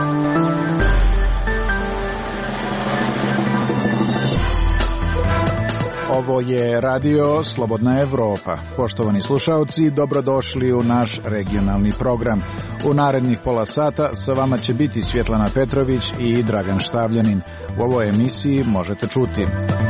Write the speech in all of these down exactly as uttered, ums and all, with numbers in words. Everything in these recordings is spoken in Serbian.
Ovo je radio Slobodna Evropa. Poštovani slušaoci, dobrodošli u naš regionalni program. U narednih pola sata sa vama će biti Svjetlana Petrović i Dragan Štavljanin. U ovoj emisiji možete čuti: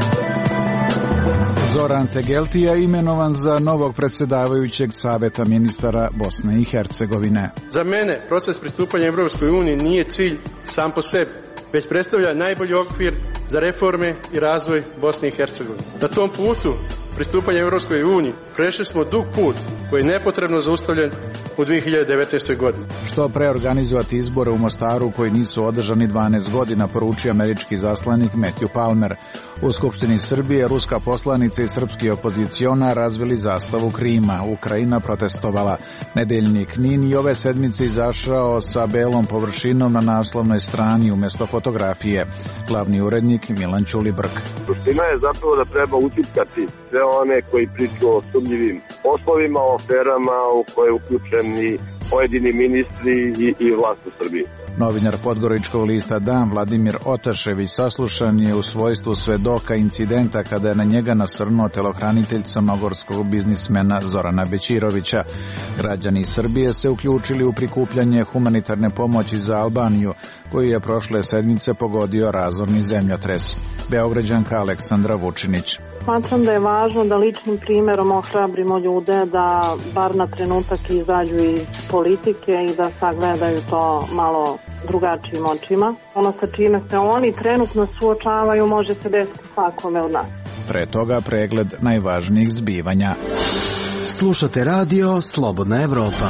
Zoran Tegeltija imenovan za novog predsjedavajućeg Saveta ministara Bosne i Hercegovine. Za mene proces pristupanja Evropskoj uniji nije cilj sam po sebi, već predstavlja najbolji okvir za reforme i razvoj Bosne i Hercegovine. Na tom putu pristupanja Evropskoj uniji prešli smo dug put koji je nepotrebno zaustavljen u dvije hiljade devetnaestoj. godini. Što pre organizovati izbore u Mostaru koji nisu održani dvanaest godina, poručio američki zaslanik Matthew Palmer. U Skupštini Srbije ruska poslanica i srpski opozicionar razvili zastavu Krima. Ukrajina protestovala. Nedeljnik Nin i ove sedmice izašao sa belom površinom na naslovnoj strani umjesto fotografije. Glavni urednik Milan Ćulibrk. Suština je zapravo da treba utipkati sve one koji priču o sumnjivim poslovima, o aferama u koje je uključeni pojedini ministri i, i vlast u Srbiji. Novinar podgoričkog lista Dan Vladimir Otašević saslušan je u svojstvu svedoka incidenta kada je na njega nasrnuo telohranitelj crnogorskog biznismena Zorana Bećirovića. Građani Srbije se uključili u prikupljanje humanitarne pomoći za Albaniju, koju je prošle sedmice pogodio razorni zemljotres. Beograđanka Aleksandra Vučinić. Smatram da je važno da ličnim primjerom ohrabrimo ljude da bar na trenutak izađu iz politike i da sagledaju to malo drugačijim očima. Ono sa čime se oni trenutno suočavaju može se desiti svakome od nas. Pre toga pregled najvažnijih zbivanja. Slušate radio Slobodna Evropa.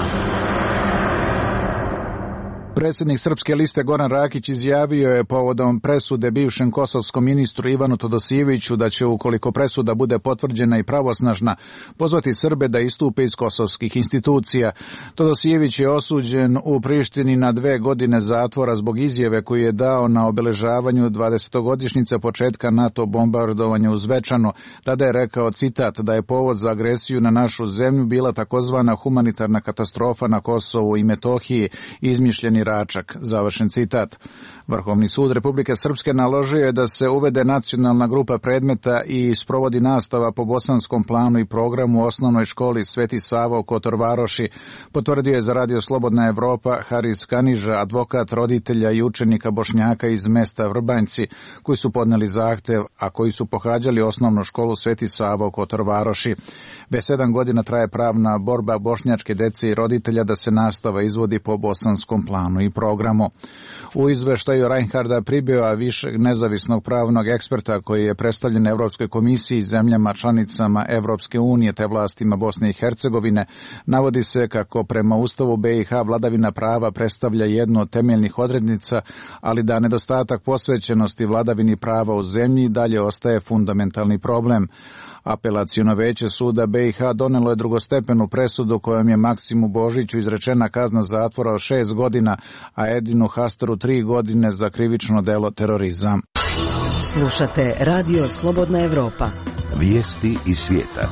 Predsjednik Srpske liste Goran Rakić izjavio je povodom presude bivšem kosovskom ministru Ivanu Todosijeviću da će, ukoliko presuda bude potvrđena i pravosnažna, pozvati Srbe da istupe iz kosovskih institucija. Todosijević je osuđen u Prištini na dve godine zatvora zbog izjave koju je dao na obeležavanju dvadesetogodišnjice početka NATO bombardovanja u Zvečanu. Tada je rekao, citat, da je povod za agresiju na našu zemlju bila takozvana humanitarna katastrofa na Kosovu i Metohiji, izmišljeni Račak, završen citat. Vrhovni sud Republike Srpske naložio je da se uvede nacionalna grupa predmeta i sprovodi nastava po bosanskom planu i programu u osnovnoj školi Sveti Sava u Kotor Varoši, potvrdio je za radio Slobodna Evropa Haris Kaniža, advokat roditelja i učenika Bošnjaka iz mesta Vrbanjci, koji su podneli zahtev, a koji su pohađali osnovnu školu Sveti Sava u Kotor Varoši. Već sedam godina traje pravna borba bošnjačke dece i roditelja da se nastava izvodi po bosanskom planu i programu. U izveštaju Reinharda Pribioa, višeg nezavisnog pravnog eksperta koji je predstavljen Evropskoj komisiji, zemljama članicama Evropske unije te vlastima Bosne i Hercegovine, navodi se kako prema Ustavu B i H vladavina prava predstavlja jednu od temeljnih odrednica, ali da nedostatak posvećenosti vladavini prava u zemlji dalje ostaje fundamentalni problem. Apelaciono veće suda B i H donelo je drugostepenu presudu kojom je Maksimu Božiću izrečena kazna zatvora od šest godina, a Edinu Hastoru tri godine za krivično delo terorizam. Slušate radio Slobodna Evropa. Vijesti iz svijeta.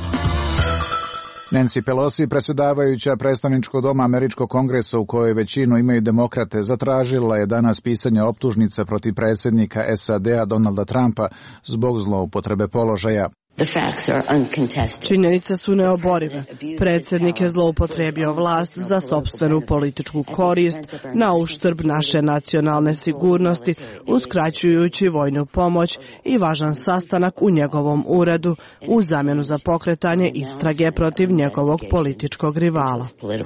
Nancy Pelosi, predsjedavajuća predstavničkog doma Američkog kongresa u kojoj većinu imaju demokrate, zatražila je danas pisanje optužnice protiv predsjednika S A D-a Donalda Trumpa zbog zloupotrebe položaja. Činjenice su neoborive. Predsjednik je zloupotrijebio vlast za sopstvenu političku korist na uštrb naše nacionalne sigurnosti, uskraćujući vojnu pomoć i važan sastanak u njegovom uredu u zamjenu za pokretanje istrage protiv njegovog političkog rivala.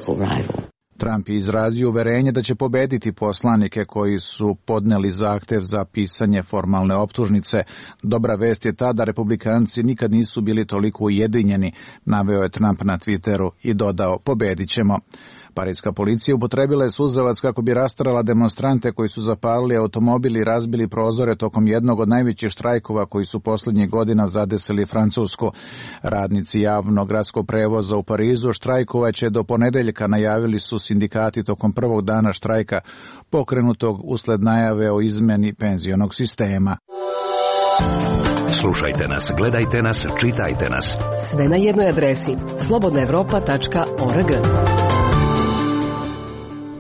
Trump je izrazio uverenje da će pobediti poslanike koji su podneli zahtev za pisanje formalne optužnice. Dobra vest je ta da republikanci nikad nisu bili toliko ujedinjeni, naveo je Trump na Twitteru i dodao, pobedit ćemo. Parijska policija upotrebila je suzavac kako bi rastrala demonstrante koji su zapalili automobil i razbili prozore tokom jednog od najvećih štrajkova koji su posljednjih godina zadesili Francusku. Radnici javnog gradskog prevoza u Parizu štrajkovaće do ponedeljka, najavili su sindikati tokom prvog dana štrajka, pokrenutog usled najave o izmjeni penzionog sistema. Slušajte nas, gledajte nas, čitajte nas. Sve na jednoj adresi slobodna evropa tačka org.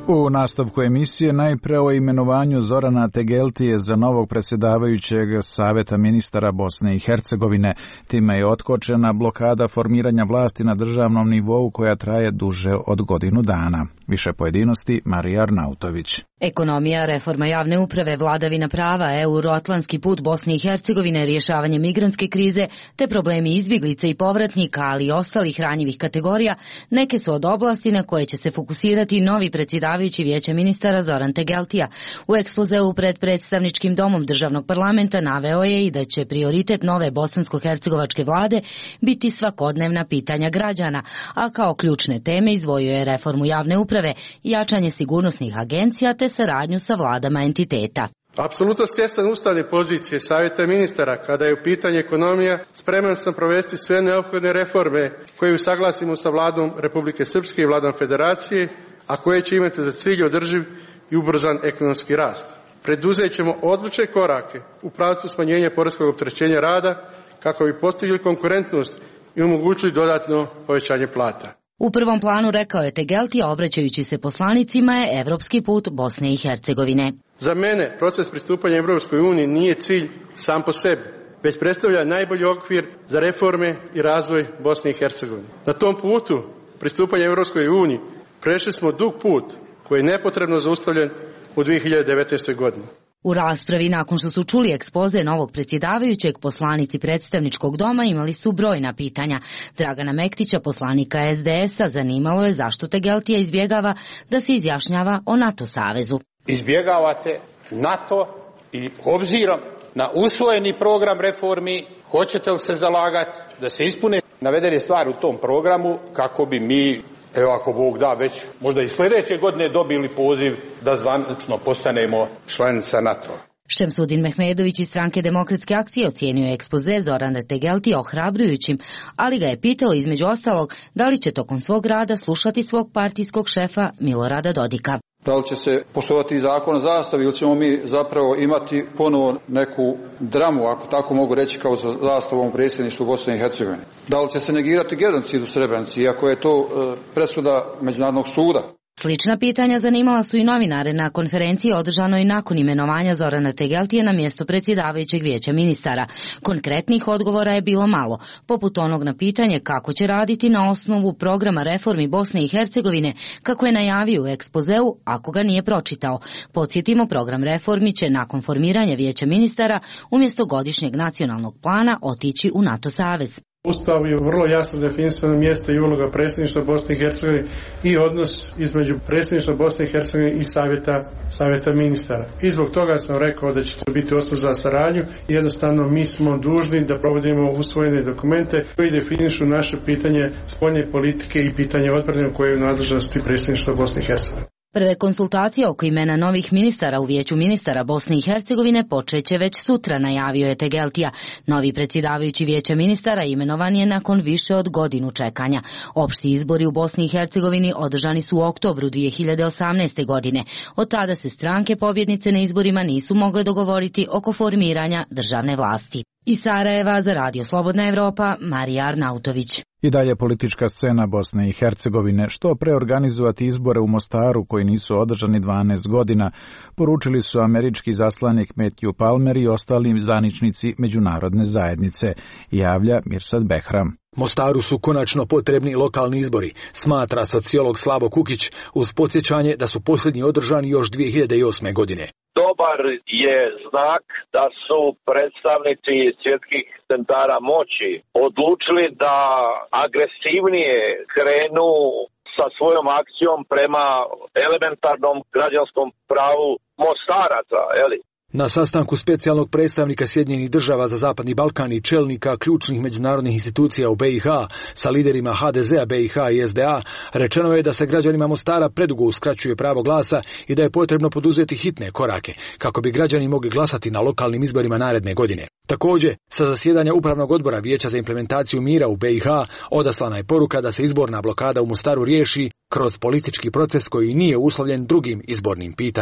U nastavku emisije najpre o imenovanju Zorana Tegeltije za novog predsjedavajućeg Saveta ministara Bosne i Hercegovine. Time je otkočena blokada formiranja vlasti na državnom nivou koja traje duže od godinu dana. Više pojedinosti Marija Arnautović. Ekonomija, reforma javne uprave, vladavina prava, euroatlantski put Bosne i Hercegovine, rješavanje migrantske krize te problemi izbjeglica i povratnika, ali i ostalih ranjivih kategorija, neke su od oblasti na koje će se fokusirati novi predsjedavajući Vijeća ministara Zoran Tegeltija. U ekspozeu pred predstavničkim domom državnog parlamenta naveo je i da će prioritet nove bosansko-hercegovačke vlade biti svakodnevna pitanja građana, a kao ključne teme izdvojio je reformu javne uprave, jačanje sigurnosnih agencija te saradnju sa vladama entiteta. Apsolutno svjestan ustavne pozicije Savjeta ministara kada je u pitanju ekonomija, spreman sam provesti sve neophodne reforme koje usaglasimo sa vladom Republike Srpske i vladom Federacije, a koje će imati za cilj održiv i ubrzan ekonomski rast. Preduzet ćemo odlučne korake u pravcu smanjenja poreskog opterećenja rada kako bi postigli konkurentnost i omogućili dodatno povećanje plata. U prvom planu, rekao je Tegeltija, obraćajući se poslanicima, je evropski put Bosne i Hercegovine. Za mene proces pristupanja Europskoj uniji nije cilj sam po sebi, već predstavlja najbolji okvir za reforme i razvoj Bosne i Hercegovine. Na tom putu pristupanja Europskoj uniji prešli smo dug put koji je nepotrebno zaustavljen u dvije hiljade devetnaestoj godini. U raspravi, nakon što su čuli ekspoze novog predsjedavajućeg, poslanici predstavničkog doma imali su brojna pitanja. Dragana Mektića, poslanika es de es-a, zanimalo je zašto Tegeltija izbjegava da se izjašnjava o NATO savezu. Izbjegavate NATO i obzirom na usvojeni program reformi, hoćete li se zalagati da se ispune navedene stvari u tom programu kako bi mi, evo ako Bog da, već možda i sljedeće godine dobili poziv da zvanično postanemo članica NATO-a. Šemsudin Mehmedović iz Stranke demokratske akcije ocijenio je ekspoze Zorana Tegeltija ohrabrujućim, ali ga je pitao između ostalog da li će tokom svog rada slušati svog partijskog šefa Milorada Dodika. Da li će se poštovati zakon o zastavi ili ćemo mi zapravo imati ponovo neku dramu, ako tako mogu reći, kao za zastavom predsjedništvu Bosne i Hercegovine? Da li će se negirati genocid u Srebrenici, iako je to e, presuda Međunarodnog suda? Slična pitanja zanimala su i novinare na konferenciji održanoj nakon imenovanja Zorana Tegeltije na mjesto predsjedavajućeg Vijeća ministara. Konkretnih odgovora je bilo malo, poput onog na pitanje kako će raditi na osnovu programa reformi Bosne i Hercegovine, kako je najavio u ekspozeu, ako ga nije pročitao. Podsjetimo, program reformi će nakon formiranja Vijeća ministara umjesto godišnjeg nacionalnog plana otići u NATO savez. Ustav je vrlo jasno definisano mjesto i uloga predsjedništva Bosne i Hercegovine i odnos između predsjedništva Bosne i Hercegovine i savjeta, savjeta ministara. I zbog toga sam rekao da će to biti osnov za saradnju. Jednostavno mi smo dužni da provodimo usvojene dokumente koji definišu naše pitanje spoljne politike i pitanje odbrane koje je u nadležnosti predsjedništva Bosne i Hercegovine. Prve konsultacije oko imena novih ministara u Vijeću ministara Bosne i Hercegovine počeće već sutra, najavio je Tegeltija. Novi predsjedavajući Vijeća ministara imenovan je nakon više od godinu čekanja. Opšti izbori u Bosni i Hercegovini održani su u oktobru dvije hiljade osamnaeste. godine. Od tada se stranke pobjednice na izborima nisu mogle dogovoriti oko formiranja državne vlasti. Iz Sarajeva za Radio Slobodna Evropa, Marija Arnautović. I dalje politička scena Bosne i Hercegovine. Što preorganizovati izbore u Mostaru koji nisu održani dvanaest godina, poručili su američki zaslanik Matthew Palmer i ostali zvaničnici međunarodne zajednice, javlja Mirsad Behram. Mostaru su konačno potrebni lokalni izbori, smatra sociolog Slavo Kukić, uz podsjećanje da su posljednji održani još dvije hiljade osme. godine. Dobar je znak da su predstavnici svjetskih centara moći odlučili da agresivnije krenu sa svojom akcijom prema elementarnom građanskom pravu Mostaraca, eli? Na sastanku specijalnog predstavnika Sjedinjenih država za Zapadni Balkan i čelnika ključnih međunarodnih institucija u be i ha sa liderima ha de zea, be i ha i es de a rečeno je da se građanima Mostara predugo uskraćuje pravo glasa i da je potrebno poduzeti hitne korake kako bi građani mogli glasati na lokalnim izborima naredne godine. Također, sa zasjedanja Upravnog odbora Vijeća za implementaciju mira u be i ha odaslana je poruka da se izborna blokada u Mostaru riješi kroz politički proces koji nije uslovljen drugim izbornim pitanjima.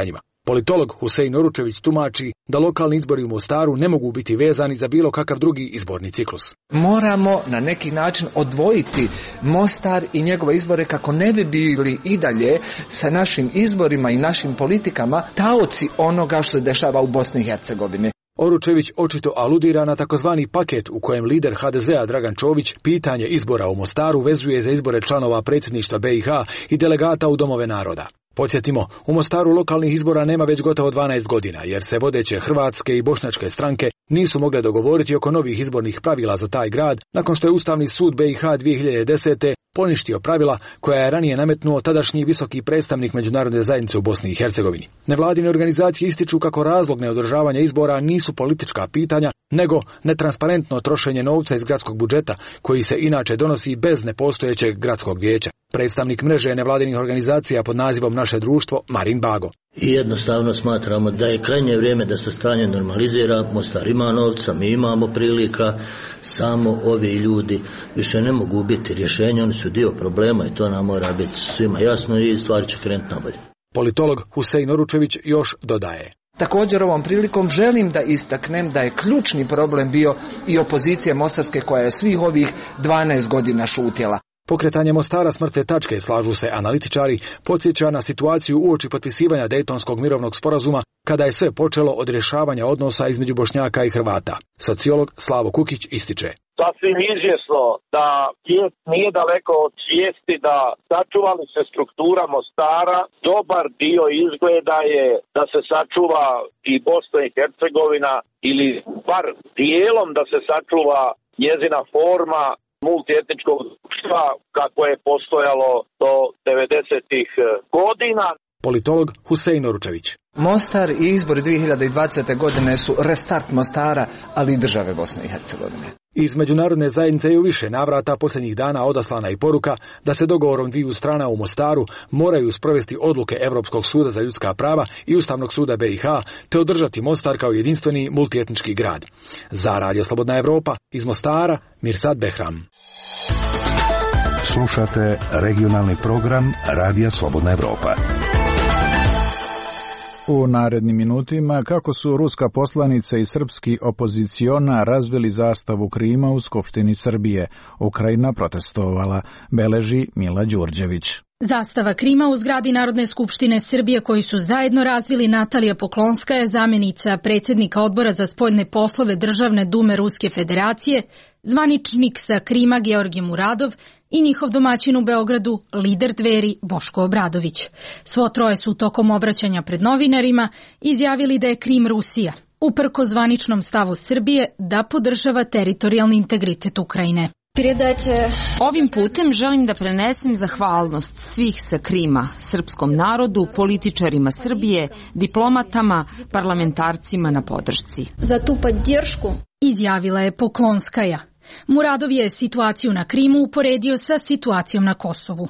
Politolog Husein Oručević tumači da lokalni izbori u Mostaru ne mogu biti vezani za bilo kakav drugi izborni ciklus. Moramo na neki način odvojiti Mostar i njegove izbore kako ne bi bili i dalje sa našim izborima i našim politikama taoci onoga što se dešava u Bosni i Hercegovini. Oručević očito aludira na takozvani paket u kojem lider ha de zea Dragan Čović pitanje izbora u Mostaru vezuje za izbore članova predsjedništva be i ha i delegata u domove naroda. Podsjetimo, u Mostaru lokalnih izbora nema već gotovo dvanaest godina, jer se vodeće hrvatske i bošnjačke stranke nisu mogle dogovoriti oko novih izbornih pravila za taj grad, nakon što je Ustavni sud be i ha dvije hiljade desete poništio pravila koja je ranije nametnuo tadašnji visoki predstavnik međunarodne zajednice u Bosni i Hercegovini. Nevladine organizacije ističu kako razlog neodržavanja izbora nisu politička pitanja, nego netransparentno trošenje novca iz gradskog budžeta, koji se inače donosi bez nepostojećeg gradskog vijeća. Predstavnik mreže nevladinih organizacija pod nazivom Naše društvo, Marin Bago. I jednostavno smatramo da je krajnje vrijeme da se stanje normalizira. Mostar ima novca, mi imamo prilika, samo ovi ljudi više ne mogu biti rješenja, oni su dio problema i to nam mora biti svima jasno i stvari će krenuti nabolje. Politolog Husein Oručević još dodaje. Također ovom prilikom želim da istaknem da je ključni problem bio i opozicija mostarske koja je svih ovih dvanaest godina šutjela. Pokretanje Mostara s mrtve tačke, slažu se analitičari, podsjeća na situaciju uoči potpisivanja Dejtonskog mirovnog sporazuma, kada je sve počelo od rješavanja odnosa između Bošnjaka i Hrvata. Sociolog Slavo Kukić ističe. Sasvim izvjesno da nije daleko od svijesti da sačuvali se struktura Mostara, dobar dio izgleda je da se sačuva i Bosna i Hercegovina ili bar dijelom da se sačuva njezina forma multietničkog društva kako je postojalo do devedesetih godina. Politolog Husein Oručević. Mostar i izbori dvije hiljade dvadesete godine su restart Mostara, ali i države Bosne i Hercegovine. Iz međunarodne zajednice je u više navrata posljednjih dana odaslana i poruka da se dogovorom dviju strana u Mostaru moraju sprovesti odluke Europskog suda za ljudska prava i Ustavnog suda be i ha, te održati Mostar kao jedinstveni multietnički grad. Za Radio Slobodna Evropa, iz Mostara, Mirsad Behram. Slušate regionalni program Radija Slobodna Evropa. U narednim minutima kako su ruska poslanica i srpski opoziciona razvili zastavu Krima u Skupštini Srbije. Ukrajina protestovala, beleži Mila Đurđević. Zastava Krima u zgradi Narodne skupštine Srbije koju su zajedno razvili Natalija Poklonska je zamjenica predsjednika odbora za spoljne poslove Državne dume Ruske federacije, zvaničnik sa Krima Georgij Muradov i njihov domaćin u Beogradu, lider Dveri Boško Obradović. Svo troje su tokom obraćanja pred novinarima izjavili da je Krim Rusija, uprko zvaničnom stavu Srbije da podržava teritorijalni integritet Ukrajine. Ovim putem želim da prenesem zahvalnost svih sa Krima, srpskom narodu, političarima Srbije, diplomatama, parlamentarcima na podršci. Za tu podršku izjavila je Poklonskaja. Muradov je situaciju na Krimu uporedio sa situacijom na Kosovu.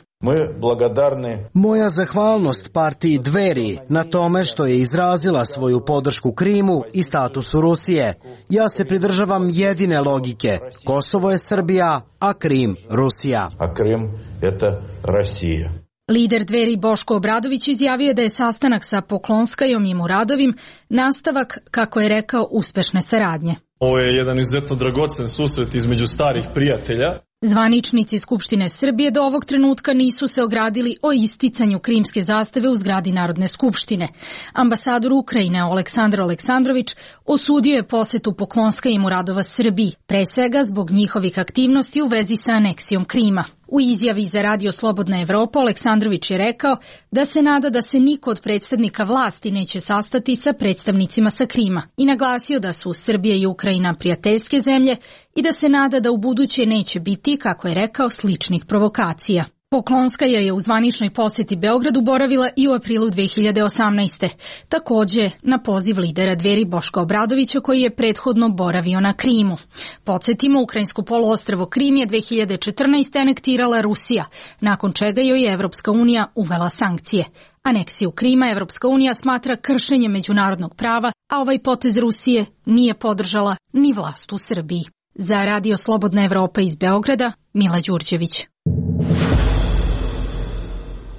Moja zahvalnost partiji Dveri na tome što je izrazila svoju podršku Krimu i statusu Rusije. Ja se pridržavam jedine logike. Kosovo je Srbija, a Krim Rusija. A Krim je Rusija. Lider Dveri Boško Obradović izjavio da je sastanak sa Poklonskajom i Muradovim nastavak, kako je rekao, uspešne saradnje. Ovo je jedan izuzetno dragocen susret između starih prijatelja. Zvaničnici Skupštine Srbije do ovog trenutka nisu se ogradili o isticanju krimske zastave u zgradi Narodne skupštine. Ambasador Ukrajine Oleksandar Aleksandrović osudio je posetu Poklonska i Muradova Srbiji, pre svega zbog njihovih aktivnosti u vezi sa aneksijom Krima. U izjavi za Radio Slobodna Evropa Aleksandrović je rekao da se nada da se niko od predstavnika vlasti neće sastati sa predstavnicima sa Krima i naglasio da su Srbija i Ukrajina prijateljske zemlje i da se nada da u buduće neće biti, kako je rekao, sličnih provokacija. Poklonskaja je u zvaničnoj posjeti Beogradu boravila i u aprilu dve hiljade osamnaeste. Takođe na poziv lidera Dveri Boška Obradovića koji je prethodno boravio na Krimu. Podsjetimo, ukrajinsko poluostrvo Krim je dve hiljade četrnaeste. anektirala Rusija, nakon čega joj je Evropska unija uvela sankcije. Aneksiju Krima Evropska unija smatra kršenjem međunarodnog prava, a ovaj potez Rusije nije podržala ni vlast u Srbiji. Za Radio Slobodna Evropa iz Beograda, Mila Đurđević.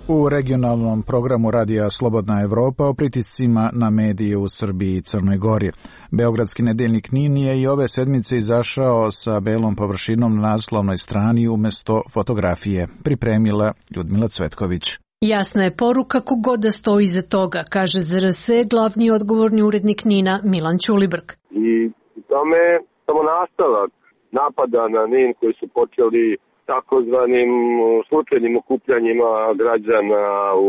U regionalnom programu Radija Slobodna Evropa o pritiscima na medije u Srbiji i Crnoj Gori. Beogradski nedeljnik NIN je i ove sedmice izašao sa belom površinom na naslovnoj strani umjesto fotografije. Pripremila Ljudmila Cvetković. Jasna je poruka kogod da stoji iza toga, kaže Z R S glavni odgovorni urednik NIN-a Milan Ćulibrk. I tome samo nastavak napada na NIN koji su počeli takozvanim slučajnim okupljanjima građana u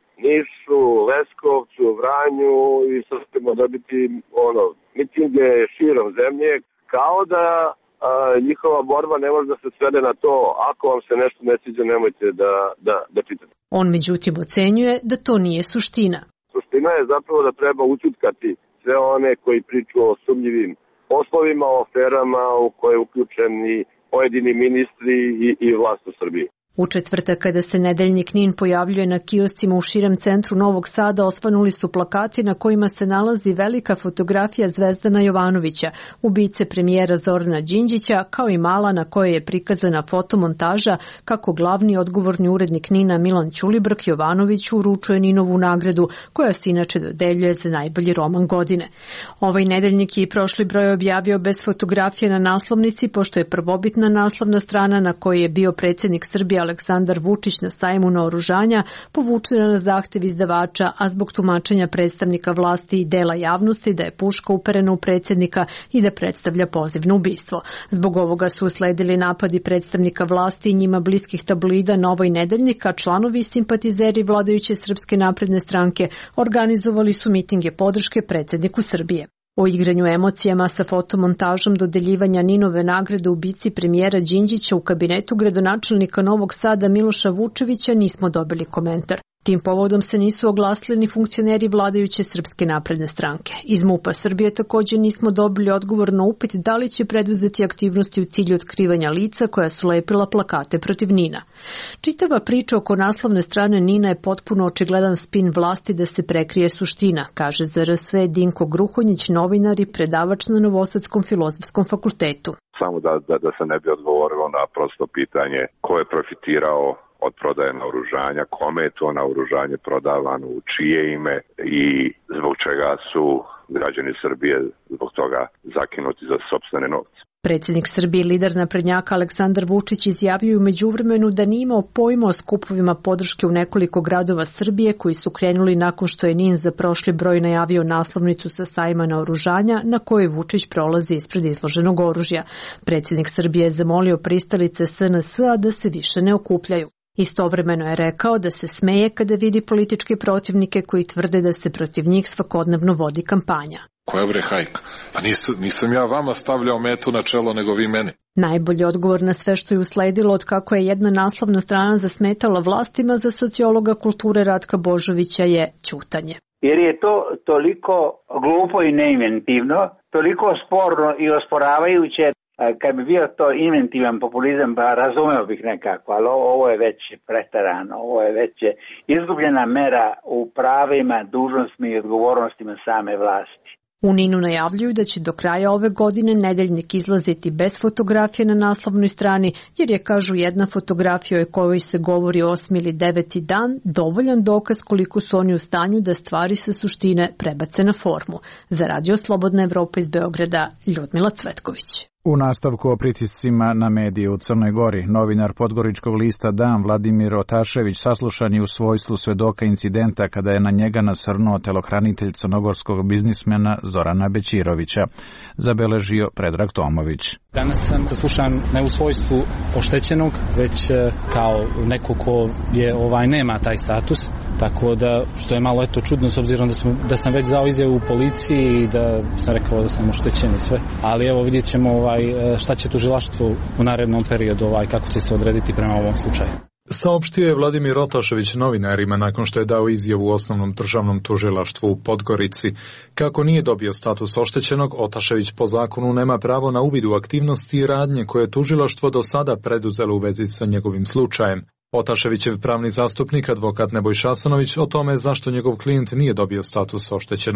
Nišu, Leskovcu, Vranju i sad ćemo dobiti ono, mitinge širom zemlje, kao da a, njihova borba ne može da se svede na to, ako vam se nešto ne sviđa, nemojte da, da, da čitate. On međutim ocenjuje da to nije suština. Suština je zapravo da treba ućutkati sve one koji priču o sumnjivim poslovima, o aferama u koje je uključeni pojedini ministri i, i vlast u Srbiji. U četvrtak, kada se nedeljnik NIN pojavljuje na kioscima u širem centru Novog Sada, osvanuli su plakati na kojima se nalazi velika fotografija Zvezdana Jovanovića, ubice premijera Zorana Đinđića, kao i mala na kojoj je prikazana fotomontaža kako glavni odgovorni urednik NIN-a Milan Ćulibrk Jovanoviću uručuje NIN-ovu nagradu, koja se inače dodeljuje za najbolji roman godine. Ovaj nedeljnik je i prošli broj objavio bez fotografije na naslovnici, pošto je prvobitna naslovna strana na kojoj je bio predsjednik Srbije Aleksandar Vučić na sajmu naoružanja povučena na zahtev izdavača, a zbog tumačenja predstavnika vlasti i dela javnosti da je puška uperena u predsjednika i da predstavlja poziv na ubistvo. Zbog ovoga su usledili napadi predstavnika vlasti i njima bliskih tabloida Novoj nedeljnik, a članovi i simpatizeri vladajuće Srpske napredne stranke organizovali su mitinge podrške predsjedniku Srbije. O igranju emocijama sa fotomontažom dodeljivanja NIN-ove nagrade ubici premijera Đinđića u kabinetu gradonačelnika Novog Sada Miloša Vučevića nismo dobili komentar. Tim povodom se nisu oglasili ni funkcioneri vladajuće Srpske napredne stranke. Iz MUP-a Srbije također nismo dobili odgovor na upit da li će preduzeti aktivnosti u cilju otkrivanja lica koja su lepila plakate protiv NIN-a. Čitava priča oko naslovne strane NIN-a je potpuno očigledan spin vlasti da se prekrije suština, kaže Z R S Dinko Gruhonjić, novinar i predavač na Novosadskom filozofskom fakultetu. Samo da, da, da se ne bi odgovorilo na prosto pitanje ko je profitirao od prodaje naoružanja, kome je to naoružanje prodavano, u čije ime i zbog čega su građani Srbije zbog toga zakinuti za sopstvene novce. Predsjednik Srbije, lider naprednjaka Aleksandar Vučić izjavio u međuvremenu da nije imao pojma o skupovima podrške u nekoliko gradova Srbije koji su krenuli nakon što je NIN za prošli broj najavio naslovnicu sa sajma naoružanja na kojoj Vučić prolazi ispred izloženog oružja. Predsjednik Srbije je zamolio pristalice S N S-a da se više ne okupljaju. Istovremeno je rekao da se smeje kada vidi političke protivnike koji tvrde da se protiv njih svakodnevno vodi kampanja. Koja bre hajka? Pa nisam, nisam ja vama stavljao metu na čelo, nego vi meni. Najbolji odgovor na sve što je usledilo od kako je jedna naslovna strana zasmetala vlastima za sociologa kulture Ratka Božovića je ćutanje. Jer je to toliko glupo i neinventivno, toliko sporno i osporavajuće. Kad bi bio to inventivan populizam, pa razumeo bih nekako, ali ovo je već pretarano, ovo je već izgubljena mera u pravima, dužnostima i odgovornostima same vlasti. U NIN-u najavljuju da će do kraja ove godine nedeljnik izlaziti bez fotografije na naslovnoj strani, jer je, kažu, jedna fotografija o kojoj se govori osmi ili deveti dan dovoljan dokaz koliko su oni u stanju da stvari sa suštine prebace na formu. Za Radio Slobodna Evropa iz Beograda, Ljudmila Cvetković. U nastavku o pritiscima na medije u Crnoj Gori, novinar podgoričkog lista Dan Vladimir Otašević saslušan je u svojstvu svedoka incidenta kada je na njega nasrnuo telohranitelj crnogorskog biznismena Zorana Bećirovića, zabeležio Predrag Tomović. Danas sam saslušan ne u svojstvu oštećenog, već kao neko ko je ovaj nema taj status, tako da što je malo eto čudno s obzirom da, smo, da sam već dao izjavu u policiji i da sam rekao da sam oštećen i sve. Ali evo vidjet ćemo ovaj, šta će tužilaštvo u narednom periodu, ovaj, kako će se odrediti prema ovom slučaju. Saopštio je Vladimir Otašević novinarima nakon što je dao izjavu u osnovnom državnom tužilaštvu u Podgorici. Kako nije dobio status oštećenog, Otašević po zakonu nema pravo na uvid u aktivnosti i radnje koje je tužilaštvo do sada preduzelo u vezi sa njegovim slučajem. Otaševićev pravni zastupnik, advokat Nebojša Asanović, o tome zašto njegov klijent nije dobio status oštećenog.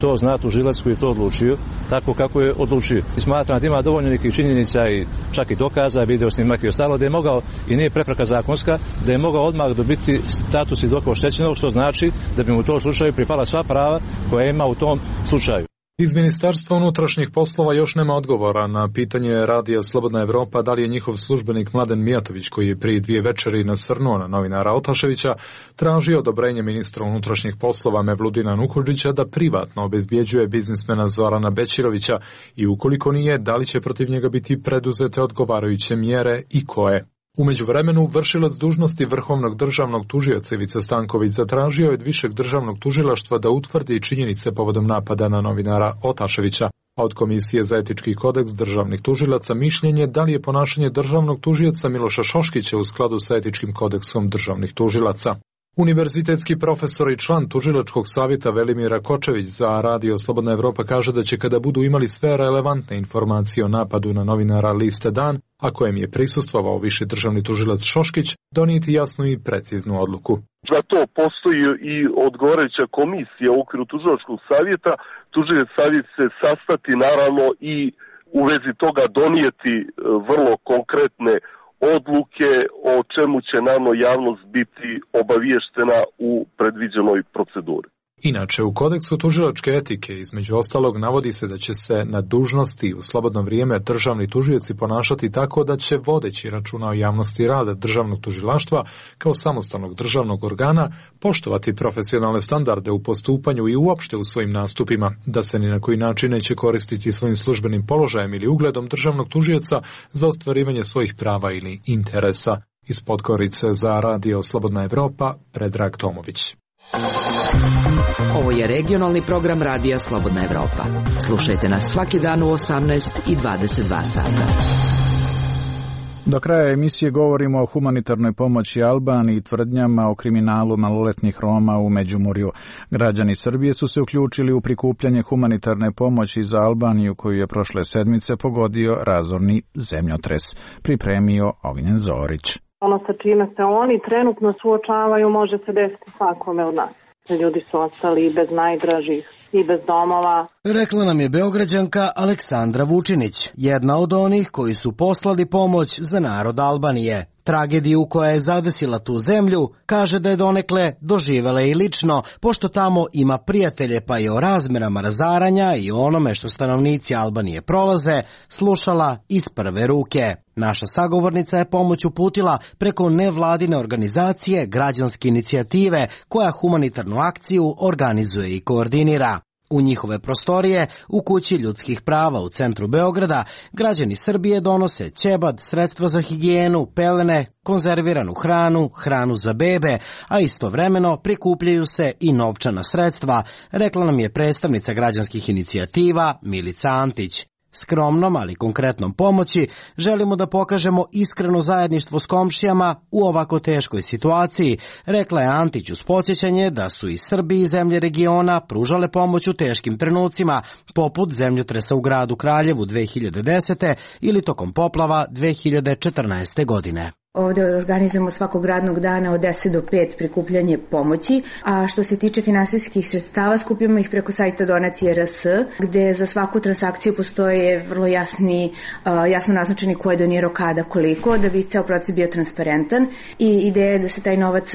To zna tužilac koji je to odlučio, tako kako je odlučio. I smatram da ima dovoljno nekih činjenica i čak i dokaza, video snimak i ostalo, da je mogao, i nije prepreka zakonska, da je mogao odmah dobiti status svjedoka oštećenog, što znači da bi mu u tom slučaju pripala sva prava koja ima u tom slučaju. Iz Ministarstva unutrašnjih poslova još nema odgovora na pitanje Radija Slobodna Evropa da li je njihov službenik Mladen Mijatović, koji je prije dvije večeri nasrnuo na novinara Otaševića, tražio odobrenje ministra unutrašnjih poslova Mevludina Nukodžića da privatno obezbjeđuje biznismena Zorana Bećirovića i ukoliko nije, da li će protiv njega biti preduzete odgovarajuće mjere i koje. U međuvremenu, vršilac dužnosti Vrhovnog državnog tužioca Ivica Stanković zatražio je od Višeg državnog tužilaštva da utvrdi činjenice povodom napada na novinara Otaševića, a od Komisije za etički kodeks državnih tužilaca mišljenje da li je ponašanje državnog tužioca Miloša Šoškića u skladu sa etičkim kodeksom državnih tužilaca. Univerzitetski profesor i član tužilačkog savjeta Velimira Kočević za Radio Slobodna Evropa kaže da će kada budu imali sve relevantne informacije o napadu na novinara Liste Dan, a kojem je prisustvovao viši državni tužilac Šoškić, donijeti jasnu i preciznu odluku. Za to postoji i odgovarajuća komisija u okviru tužilačkog savjeta. Tužilački savjet se sastati naravno i u vezi toga donijeti vrlo konkretne odluke o čemu će naravno javnost biti obaviještena u predviđenoj proceduri. Inače, u kodeksu tužilačke etike između ostalog navodi se da će se na dužnosti u slobodno vrijeme državni tužioci ponašati tako da će, vodeći računa o javnosti rada državnog tužilaštva kao samostalnog državnog organa, poštovati profesionalne standarde u postupanju i uopšte u svojim nastupima, da se ni na koji način neće koristiti svojim službenim položajem ili ugledom državnog tužioca za ostvarivanje svojih prava ili interesa. Iz Podgorice za Radio Slobodna Evropa, Predrag Tomović. Ovo je regionalni program Radija Slobodna Evropa. Slušajte nas svaki dan u osamnaest i dvadeset dva sata. Do kraja emisije govorimo o humanitarnoj pomoći Albaniji i tvrdnjama o kriminalu maloletnih Roma u Međimurju. Građani Srbije su se uključili u prikupljanje humanitarne pomoći za Albaniju koju je prošle sedmice pogodio razorni zemljotres. Pripremio Ognjen Zorić. Ono sa čime se oni trenutno suočavaju može se desiti svakome od nas. Ljudi su ostali i bez najdražih i bez domova. Rekla nam je Beograđanka Aleksandra Vučinić, jedna od onih koji su poslali pomoć za narod Albanije. Tragediju koja je zadesila tu zemlju, kaže da je donekle doživela i lično, pošto tamo ima prijatelje pa i o razmerama razaranja i onome što stanovnici Albanije prolaze, slušala iz prve ruke. Naša sagovornica je pomoć uputila preko nevladine organizacije Građanske inicijative koja humanitarnu akciju organizuje i koordinira. U njihove prostorije, u kući ljudskih prava u centru Beograda, građani Srbije donose ćebad, sredstva za higijenu, pelene, konzerviranu hranu, hranu za bebe, a istovremeno prikupljaju se i novčana sredstva, rekla nam je predstavnica građanskih inicijativa Milica Antić. Skromnom, ali konkretnom pomoći želimo da pokažemo iskreno zajedništvo s komšijama u ovako teškoj situaciji, rekla je Antić uz podsjećanje da su i Srbi i zemlje regiona pružale pomoć u teškim trenucima, poput zemljotresa u gradu Kraljevu dve hiljade desete ili tokom poplava dve hiljade četrnaeste. godine. Ovdje organizujemo svakog radnog dana od deset do pet prikupljanje pomoći, a što se tiče finansijskih sredstava skupimo ih preko sajta donacije R S, gde za svaku transakciju postoje vrlo jasni, jasno naznačeni ko je donirao kada, koliko, da bi ceo proces bio transparentan i ideja je da se taj novac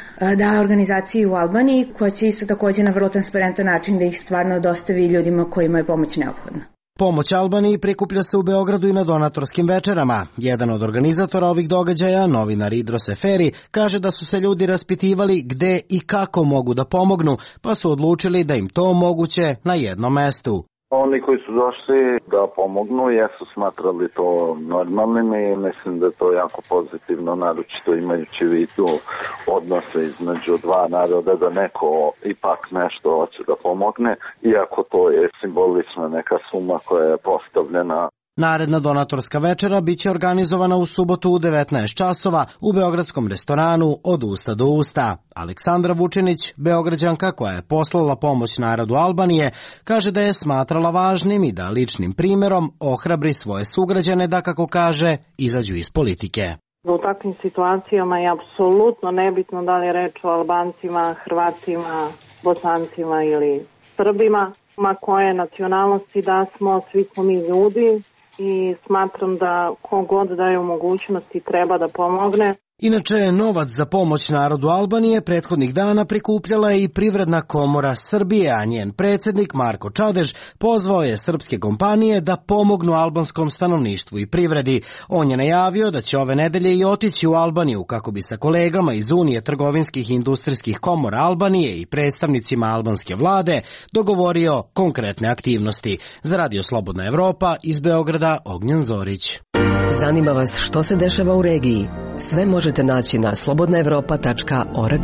da organizaciji u Albaniji, koja će isto također na vrlo transparentan način da ih stvarno dostavi ljudima kojima je pomoć neophodna. Pomoć Albaniji prikuplja se u Beogradu i na donatorskim večerama. Jedan od organizatora ovih događaja, novinar Idro Seferi, kaže da su se ljudi raspitivali gde i kako mogu da pomognu, pa su odlučili da im to omoguće na jednom mestu. Oni koji su došli da pomognu, jesu smatrali to normalnim i mislim da je to jako pozitivno, naročito imajući u vidu odnose između dva naroda, da neko ipak nešto hoće da pomogne, iako to je simbolična neka suma koja je postavljena. Naredna donatorska večera biće organizovana u subotu u devetnaest časova u beogradskom restoranu Od usta do usta. Aleksandra Vučinić, Beograđanka koja je poslala pomoć narodu Albanije, kaže da je smatrala važnim i da ličnim primjerom ohrabri svoje sugrađane da, kako kaže, izađu iz politike. U takvim situacijama je apsolutno nebitno da li je reč o Albancima, Hrvatima, Bosancima ili Srbima. ma koje nacionalnosti da smo, svi smo mi ljudi i smatram da kogod daje u mogućnosti treba da pomogne. Inače, novac za pomoć narodu Albanije prethodnih dana prikupljala je i Privredna komora Srbije, a njen predsjednik Marko Čadež pozvao je srpske kompanije da pomognu albanskom stanovništvu i privredi. On je najavio da će ove nedelje i otići u Albaniju kako bi sa kolegama iz Unije trgovinskih i industrijskih komora Albanije i predstavnicima albanske vlade dogovorio konkretne aktivnosti. Za Radio Slobodna Evropa iz Beograda Ognjen Zorić. Zanima vas što se dešava u regiji? Sve možete naći na slobodna evropa tačka org.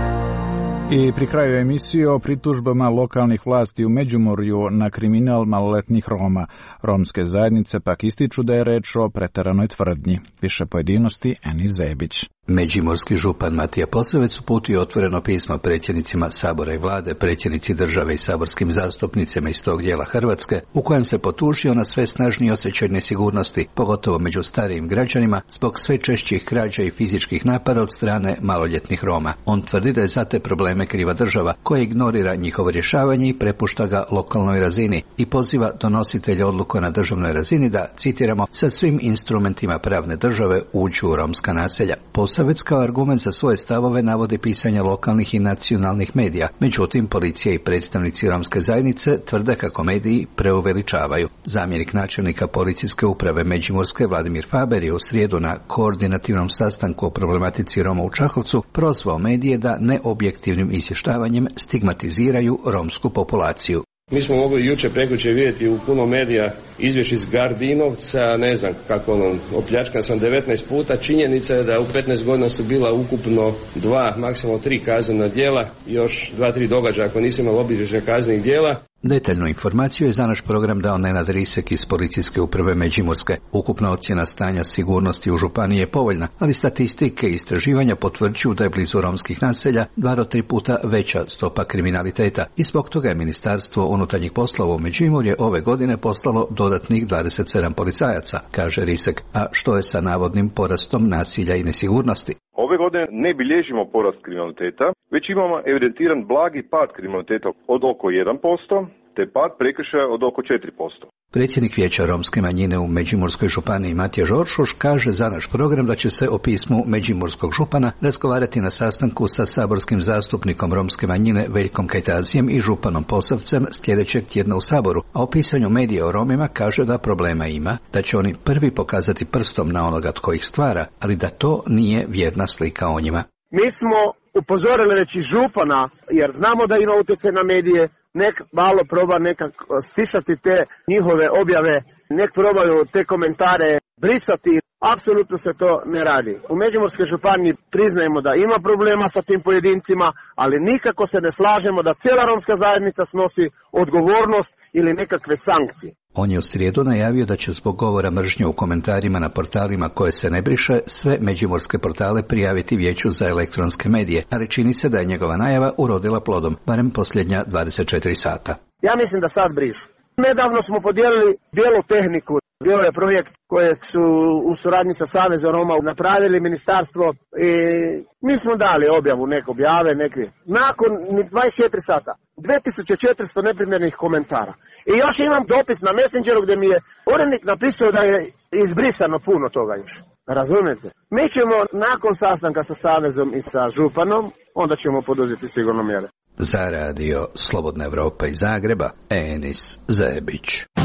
I pri kraju emisije o pritužbama lokalnih vlasti u Međimurju na kriminal maloletnih Roma. Romske zajednice pak ističu da je reč o preteranoj tvrdnji. Više pojedinosti Eni Zebić. Međimurski župan Matija Posavec uputio otvoreno pismo predsjednicima Sabora i vlade, predsjednici države i saborskim zastupnicima iz tog dijela Hrvatske, u kojem se potužio na sve snažniji osjećaj nesigurnosti, pogotovo među starijim građanima, zbog sve češćih krađa i fizičkih napada od strane maloljetnih Roma. On tvrdi da je za te probleme kriva država, koja ignorira njihovo rješavanje i prepušta ga lokalnoj razini i poziva donositelje odluka na državnoj razini da, citiramo, sa svim instrumentima pravne države uđu u romska naselja. Posavec kao argument za svoje stavove navodi pisanje lokalnih i nacionalnih medija, međutim policija i predstavnici romske zajednice tvrde kako mediji preuveličavaju. Zamjenik načelnika policijske uprave Međimurske Vladimir Faber je u srijedu na koordinativnom sastanku o problematici Roma u Čakovcu prozvao medije da neobjektivnim izvještavanjem stigmatiziraju romsku populaciju. Mi smo mogli jučer prekjučer vidjeti u puno medija izvješće iz Gardinovca, ne znam kako ono, opljačkan sam devetnaest puta. Činjenica je da u petnaest godina su bila ukupno dva, maksimalno tri kaznena djela, još dva, tri događaja ako nisam imao obilježja kaznenih djela. Detaljnu informaciju je za naš program dao Nenad Risek iz policijske uprave Međimurske. Ukupna ocjena stanja sigurnosti u županiji je povoljna, ali statistike i istraživanja potvrđuju da je blizu romskih naselja dva do tri puta veća stopa kriminaliteta i zbog toga je Ministarstvo unutarnjih poslova u Međimurje ove godine poslalo dodatnih dvadeset sedam policajaca, kaže Risek. A što je sa navodnim porastom nasilja i nesigurnosti? Ove godine ne bilježimo porast kriminaliteta, već imamo evidentiran blagi pad kriminaliteta od oko jedan posto, te pad prekršaja od oko četiri posto. Predsjednik Vijeća romske manjine u Međimurskoj županiji Matija Žoršuš kaže za naš program da će se o pismu Međimurskog župana razgovarati na sastanku sa saborskim zastupnikom romske manjine Veljkom Kajtazijem i županom Posavcem sljedećeg tjedna u Saboru, a o pisanju medija o Romima kaže da problema ima, da će oni prvi pokazati prstom na onoga tko ih stvara, ali da to nije vjerna slika o njima. Mi smo upozorili već i župana, jer znamo da ima utjecaj na medije, nek malo proba nekak stišati te njihove objave, nek probaju te komentare brisati. Apsolutno se to ne radi. U Međimurskoj županiji priznajemo da ima problema sa tim pojedincima, ali nikako se ne slažemo da cijela romska zajednica snosi odgovornost ili nekakve sankcije. On je u srijedu najavio da će zbog govora mržnje u komentarima na portalima koje se ne briše sve međimurske portale prijaviti Vijeću za elektronske medije, ali čini se da je njegova najava urodila plodom, barem posljednja dvadeset četiri sata. Ja mislim da sad brišu. Nedavno smo podijelili bijelu tehniku. Bio je projekt kojeg su u suradnji sa Savezom Roma napravili ministarstvo i mi smo dali objavu, nek objave, neki. Nakon dvadeset četiri sata, dvije tisuće četiristo neprimjernih komentara. I još imam dopis na Messengeru gdje mi je urednik napisao da je izbrisano puno toga još. Razumijete? Mi ćemo nakon sastanka sa Savezom i sa županom, onda ćemo poduzeti sigurno mjere. Za radio Slobodna Evropa iz Zagreba, Enis Zebić.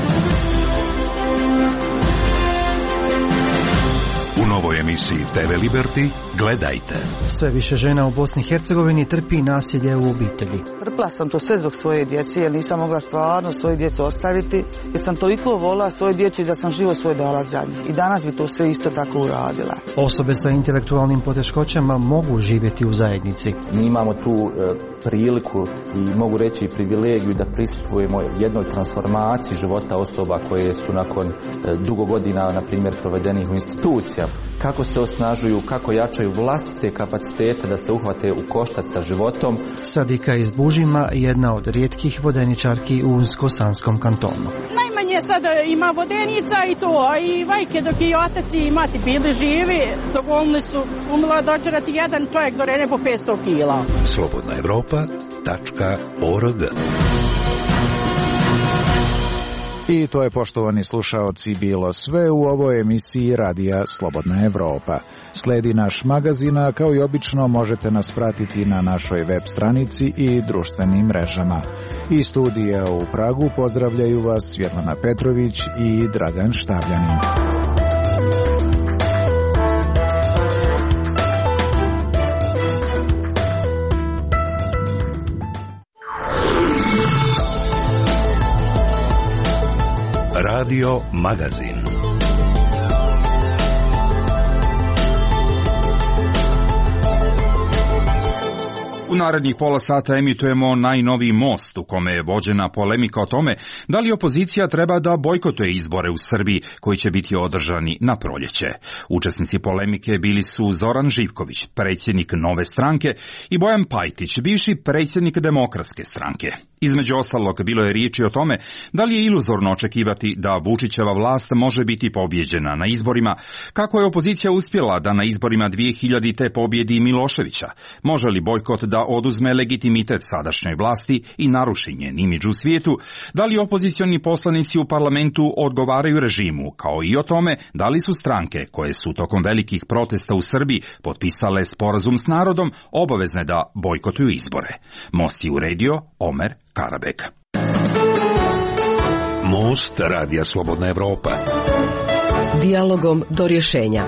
U novoj emisiji te ve Liberty gledajte. Sve više žena u Bosni i Hercegovini trpi nasilje u obitelji. Trpila sam to sve zbog svoje djece jer nisam mogla stvarno svoje djecu ostaviti jer sam toliko volila svoje djece da sam život svoj dala za njih. I danas bi to sve isto tako uradila. Osobe sa intelektualnim poteškoćama mogu živjeti u zajednici. Mi imamo tu e, priliku i mogu reći privilegiju da prisustvujemo jednoj transformaciji života osoba koje su nakon e, dugo godina, na primjer, provedenih u institucijama. Kako se osnažuju, kako jačaju vlastite kapacitete da se uhvate u koštac sa životom. Sadika iz Bužima, jedna od rijetkih vodeničarki u Unsko-Sanskom kantonu. Najmanje sada ima vodenica i to, a i vajke dok i otac i mati bili živi, dovoljni su umela dođerati jedan čovjek do rene po petsto kila. slobodna evropa tačka org I to je, poštovani slušaoci, bilo sve u ovoj emisiji Radija Slobodna Evropa. Sledi naš magazin, a kao i obično možete nas pratiti na našoj web stranici i društvenim mrežama. Iz studija u Pragu pozdravljaju vas Svjetlana Petrović i Dragan Štavljanin. Radio Magazin. U narednih pola sata emitujemo najnoviji Most, u kome je vođena polemika o tome da li opozicija treba da bojkotuje izbore u Srbiji koji će biti održani na proljeće. Učesnici polemike bili su Zoran Živković, predsjednik Nove stranke, i Bojan Pajtić, bivši predsjednik Demokratske stranke. Između ostalog, bilo je riječi o tome da li je iluzorno očekivati da Vučićeva vlast može biti pobjeđena na izborima, kako je opozicija uspjela da na izborima dvije hiljadite pobjedi Miloševića. Može li bojkot da oduzme legitimitet sadašnjoj vlasti i naruši njen imidž u svijetu, da li opozicioni poslanici u parlamentu odgovaraju režimu, kao i o tome da li su stranke koje su tokom velikih protesta u Srbiji potpisale sporazum s narodom obavezne da bojkotuju izbore. Most je uredio Omer Karabek. Most Radija Slobodna Evropa. Dijalogom do rješenja.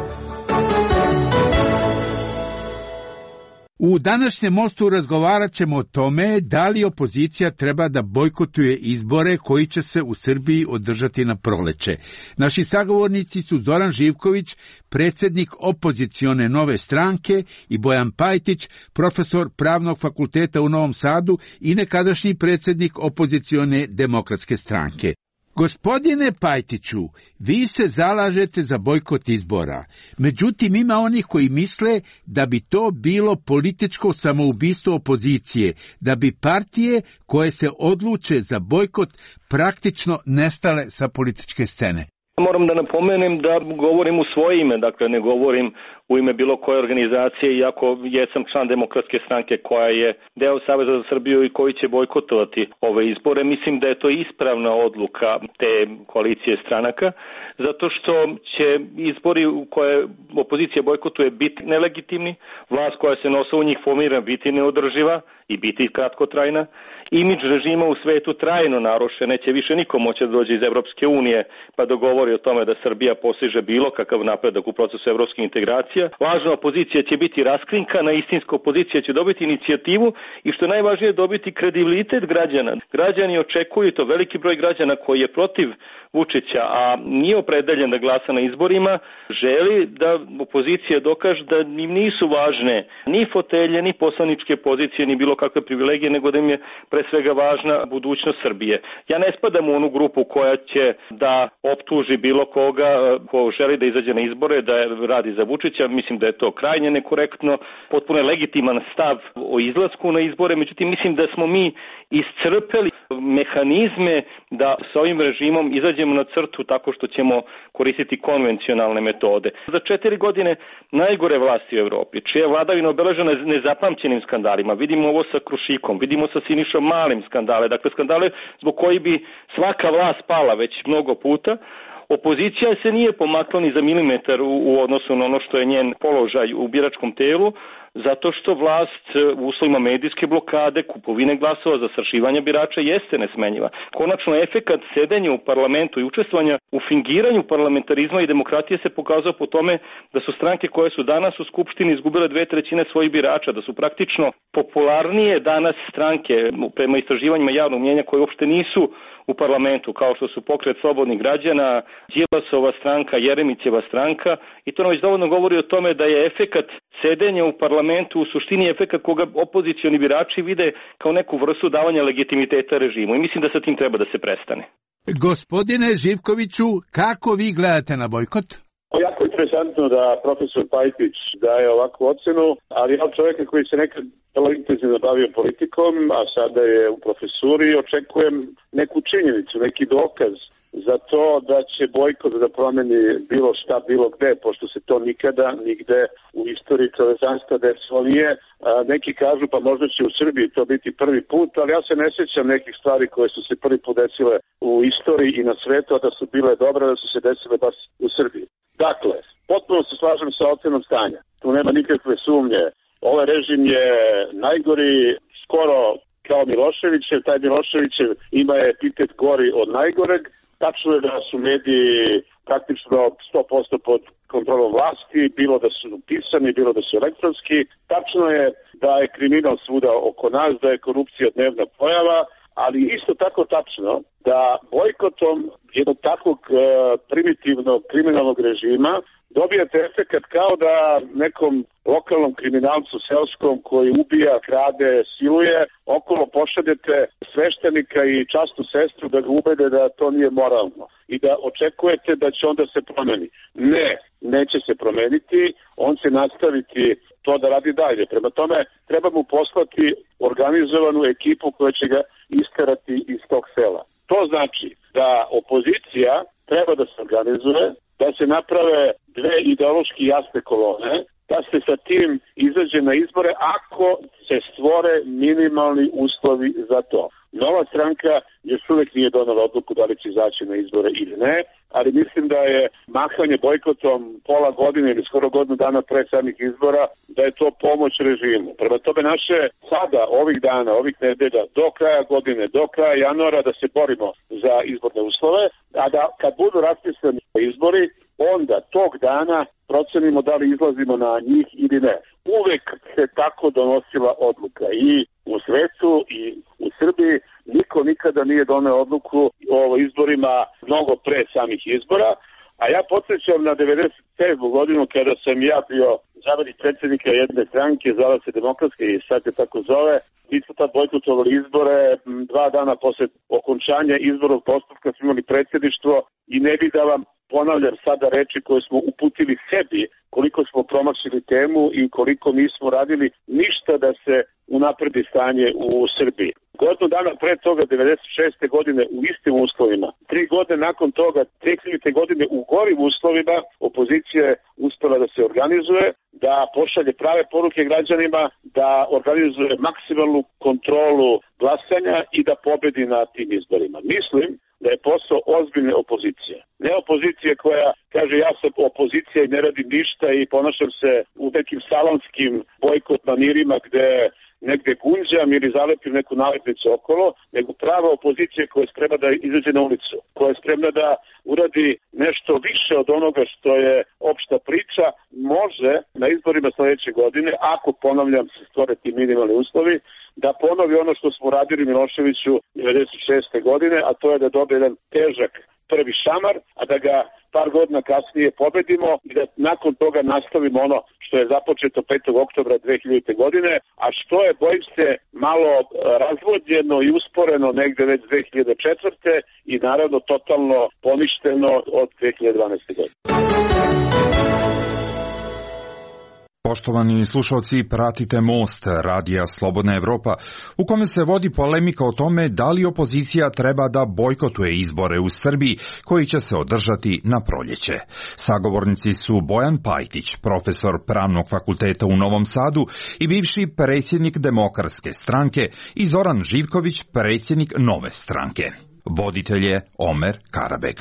U današnjem Mostu razgovarat ćemo o tome da li opozicija treba da bojkotuje izbore koji će se u Srbiji održati na proleće. Naši sagovornici su Zoran Živković, predsjednik opozicione Nove stranke, i Bojan Pajtić, profesor Pravnog fakulteta u Novom Sadu i nekadašnji predsjednik opozicione Demokratske stranke. Gospodine Pajtiću, vi se zalažete za bojkot izbora. Međutim, ima onih koji misle da bi to bilo političko samoubistvo opozicije, da bi partije koje se odluče za bojkot praktično nestale sa političke scene. Moram da napomenem da govorim u svoje ime, dakle ne govorim u ime bilo koje organizacije, iako jesam član Demokratske stranke koja je deo Saveza za Srbiju i koji će bojkotovati ove izbore. Mislim da je to ispravna odluka te koalicije stranaka, zato što će izbori u koje opozicija bojkotuje biti nelegitimni, vlast koja se nosa u njih formira biti neodrživa i biti kratkotrajna, imidž režima u svetu trajno narušen, neće više niko moći da dođe iz Evropske unije pa dogovori o tome da Srbija postiže bilo kakav napredak u procesu evropskih integracija. Lažna opozicija će biti raskrinkana, istinska opozicija će dobiti inicijativu i što je najvažnije dobiti kredibilitet građana. Građani očekuju, to veliki broj građana koji je protiv Vučića, a nije opredeljen da glasa na izborima, želi da opozicija dokaže da im nisu važne ni fotelje, ni poslaničke pozicije, ni bilo kakve privilegije, nego da im je pre svega važna budućnost Srbije. Ja ne spadam u onu grupu koja će da optuži bilo koga ko želi da izađe na izbore, da radi za Vučića. Mislim da je to krajnje nekorektno, potpuno je legitiman stav o izlasku na izbore, međutim mislim da smo mi iscrpeli mehanizme da sa ovim režimom izađemo na crtu tako što ćemo koristiti konvencionalne metode. Za četiri godine najgore vlasti u Evropi, čija je vladavina obeležena nezapamćenim skandalima, vidimo ovo sa Krušikom, vidimo sa Sinišom Malim skandale, dakle skandale zbog koji bi svaka vlast pala već mnogo puta. Opozicija se nije pomakla ni za milimetar u, u odnosu na ono što je njen položaj u biračkom telu, zato što vlast u uslovima medijske blokade, kupovine glasova, zastrašivanja birača jeste nesmenjiva. Konačno, efekat sedenja u parlamentu i učestvovanja u fingiranju parlamentarizma i demokratije se pokazao po tome da su stranke koje su danas u Skupštini izgubile dve trećine svojih birača, da su praktično popularnije danas stranke prema istraživanjima javnog mnjenja koje uopšte nisu u parlamentu, kao što su Pokret slobodnih građana, Đilasova stranka, Jeremićeva stranka, i to nam već dovoljno govori o tome da je efekat sedenja u parlamentu u suštini efekat koga opozicioni birači vide kao neku vrstu davanja legitimiteta režimu i mislim da sa tim treba da se prestane. Gospodine Živkoviću, kako vi gledate na bojkot? Jako interesantno da profesor Pajtić daje ovakvu ocenu, ali ja čovjeka koji se nekad vrlo intenzivno bavio politikom, a sada je u profesuri, očekujem neku činjenicu, neki dokaz za to da će bojkot da promeni bilo šta, bilo gde, pošto se to nikada, nigde u istoriji čovečanstva desilo nije. Neki kažu pa možda će u Srbiji to biti prvi put, ali ja se ne sjećam nekih stvari koje su se prvi put desile u istoriji i na svetu, a da su bile dobre, da su se desile baš u Srbiji. Dakle, potpuno se slažem sa ocenom stanja. Tu nema nikakve sumnje. Ovaj režim je najgori, skoro kao Miloševićev. Taj Miloševićev ima epitet gori od najgoreg. Tačno je da su mediji praktično sto posto pod kontrolom vlasti, bilo da su pisani, bilo da su elektronski. Tačno je da je kriminal svuda oko nas, da je korupcija dnevna pojava, ali isto tako tačno da bojkotom jednog takvog e, primitivnog kriminalnog režima dobijate efekat kao da nekom lokalnom kriminalcu selskom koji ubija, krade, siluje, okolo pošaljete sveštenika i časnu sestru da ga ubede da to nije moralno i da očekujete da će onda se promeni. Ne, neće se promeniti, on će nastaviti to da radi dalje. Prema tome, treba mu poslati organizovanu ekipu koja će ga iskarati iz tog sela. To znači da opozicija treba da se organizuje, da se naprave dve ideološki jasne kolone, da se sa tim izađe na izbore ako se stvore minimalni uslovi za to. Nova stranka još uvijek nije donala odluku da li će izaći na izbore ili ne, ali mislim da je mahanje bojkotom pola godine ili skoro godinu dana pre samih izbora, da je to pomoć režimu. Prema tome naše sada, ovih dana, ovih nedelja, do kraja godine, do kraja januara da se borimo za izborne uslove, a da kad budu raspisani izbori, onda tog dana procenimo da li izlazimo na njih ili ne. Uvek se tako donosila odluka i u svetu i u Srbiji. Niko nikada nije doneo odluku o izborima mnogo pre samih izbora, a ja podsjećam na devedeset sedmu godinu kada sam ja bio zamenik predsjednika jedne stranke, zvala se Demokratske i sad se tako zove. Mi smo tad bojkotovali izbore, dva dana posle okončanja izbornog postupka smo imali predsjedništvo i ne bih da vam ponavljam sada reči koje smo uputili sebi, koliko smo promašili temu i koliko nismo radili ništa da se unapredi stanje u Srbiji. Godinu dana pre toga, devedeset šeste godine, u istim uslovima, tri godine nakon toga, dve hiljadite godine u gorim uslovima, opozicija je uspela da se organizuje, da pošalje prave poruke građanima, da organizuje maksimalnu kontrolu glasanja i da pobedi na tim izborima. Mislim da je posao ozbiljne opozicije. Ne opozicije koja kaže ja sam opozicija i ne radim ništa i ponašam se u nekim salonskim bojkot manirima gde negde gunđam ili zalepim neku nalepnicu okolo, nego prava opozicija koja je spremna da izađe na ulicu, koja je spremna da uradi nešto više od onoga što je opšta priča, može na izborima sledeće godine, ako ponavljam se stvore ti minimalni uslovi, da ponovi ono što smo radili Miloševiću devedeset šeste godine, a to je da dobije jedan težak prvi šamar, a da ga par godina kasnije pobedimo i da nakon toga nastavimo ono što je započeto petog oktobra dve hiljadite godine, a što je, bojim se, malo razvodnjeno i usporeno negde već dve hiljade četvrte i naravno totalno poništeno od dve hiljade dvanaeste godine. Poštovani slušalci, pratite Most, radija Slobodna Evropa, u kome se vodi polemika o tome da li opozicija treba da bojkotuje izbore u Srbiji koji će se održati na proljeće. Sagovornici su Bojan Pajtić, profesor Pravnog fakulteta u Novom Sadu i bivši predsjednik Demokratske stranke, i Zoran Živković, predsjednik Nove stranke. Voditelj je Omer Karabeg.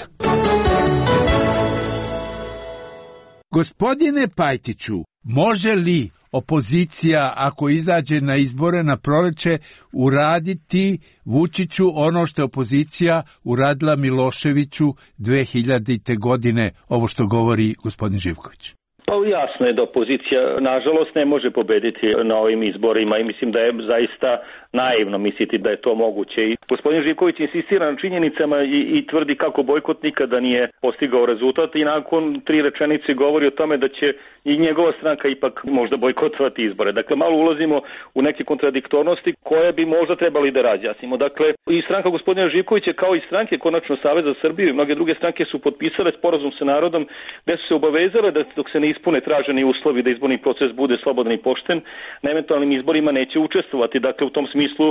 Gospodine Pajtiću, može li opozicija, ako izađe na izbore na proleće, uraditi Vučiću ono što je opozicija uradila Miloševiću dve hiljadite godine, ovo što govori gospodin Živković? Pa jasno je da opozicija, nažalost, ne može pobediti na ovim izborima i mislim da je zaista naivno misliti da je to moguće. I gospodin Živković insistira na činjenicama i, i tvrdi kako bojkot nikada nije postigao rezultat i nakon tri rečenice govori o tome da će i njegova stranka ipak možda bojkotovati izbore. Dakle, malo ulazimo u neke kontradiktornosti koje bi možda trebali da razjasnimo. Dakle, i stranka gospodina Živkovića kao i stranke, konačno Savez za Srbiju i mnoge druge stranke su potpisale sporazum sa narodom gde su se obavezale da dok se ne ispune traženi uslovi da izborni proces bude slobodan i pošten, na eventualnim izborima neće učestvovati. Dakle, u tom smislu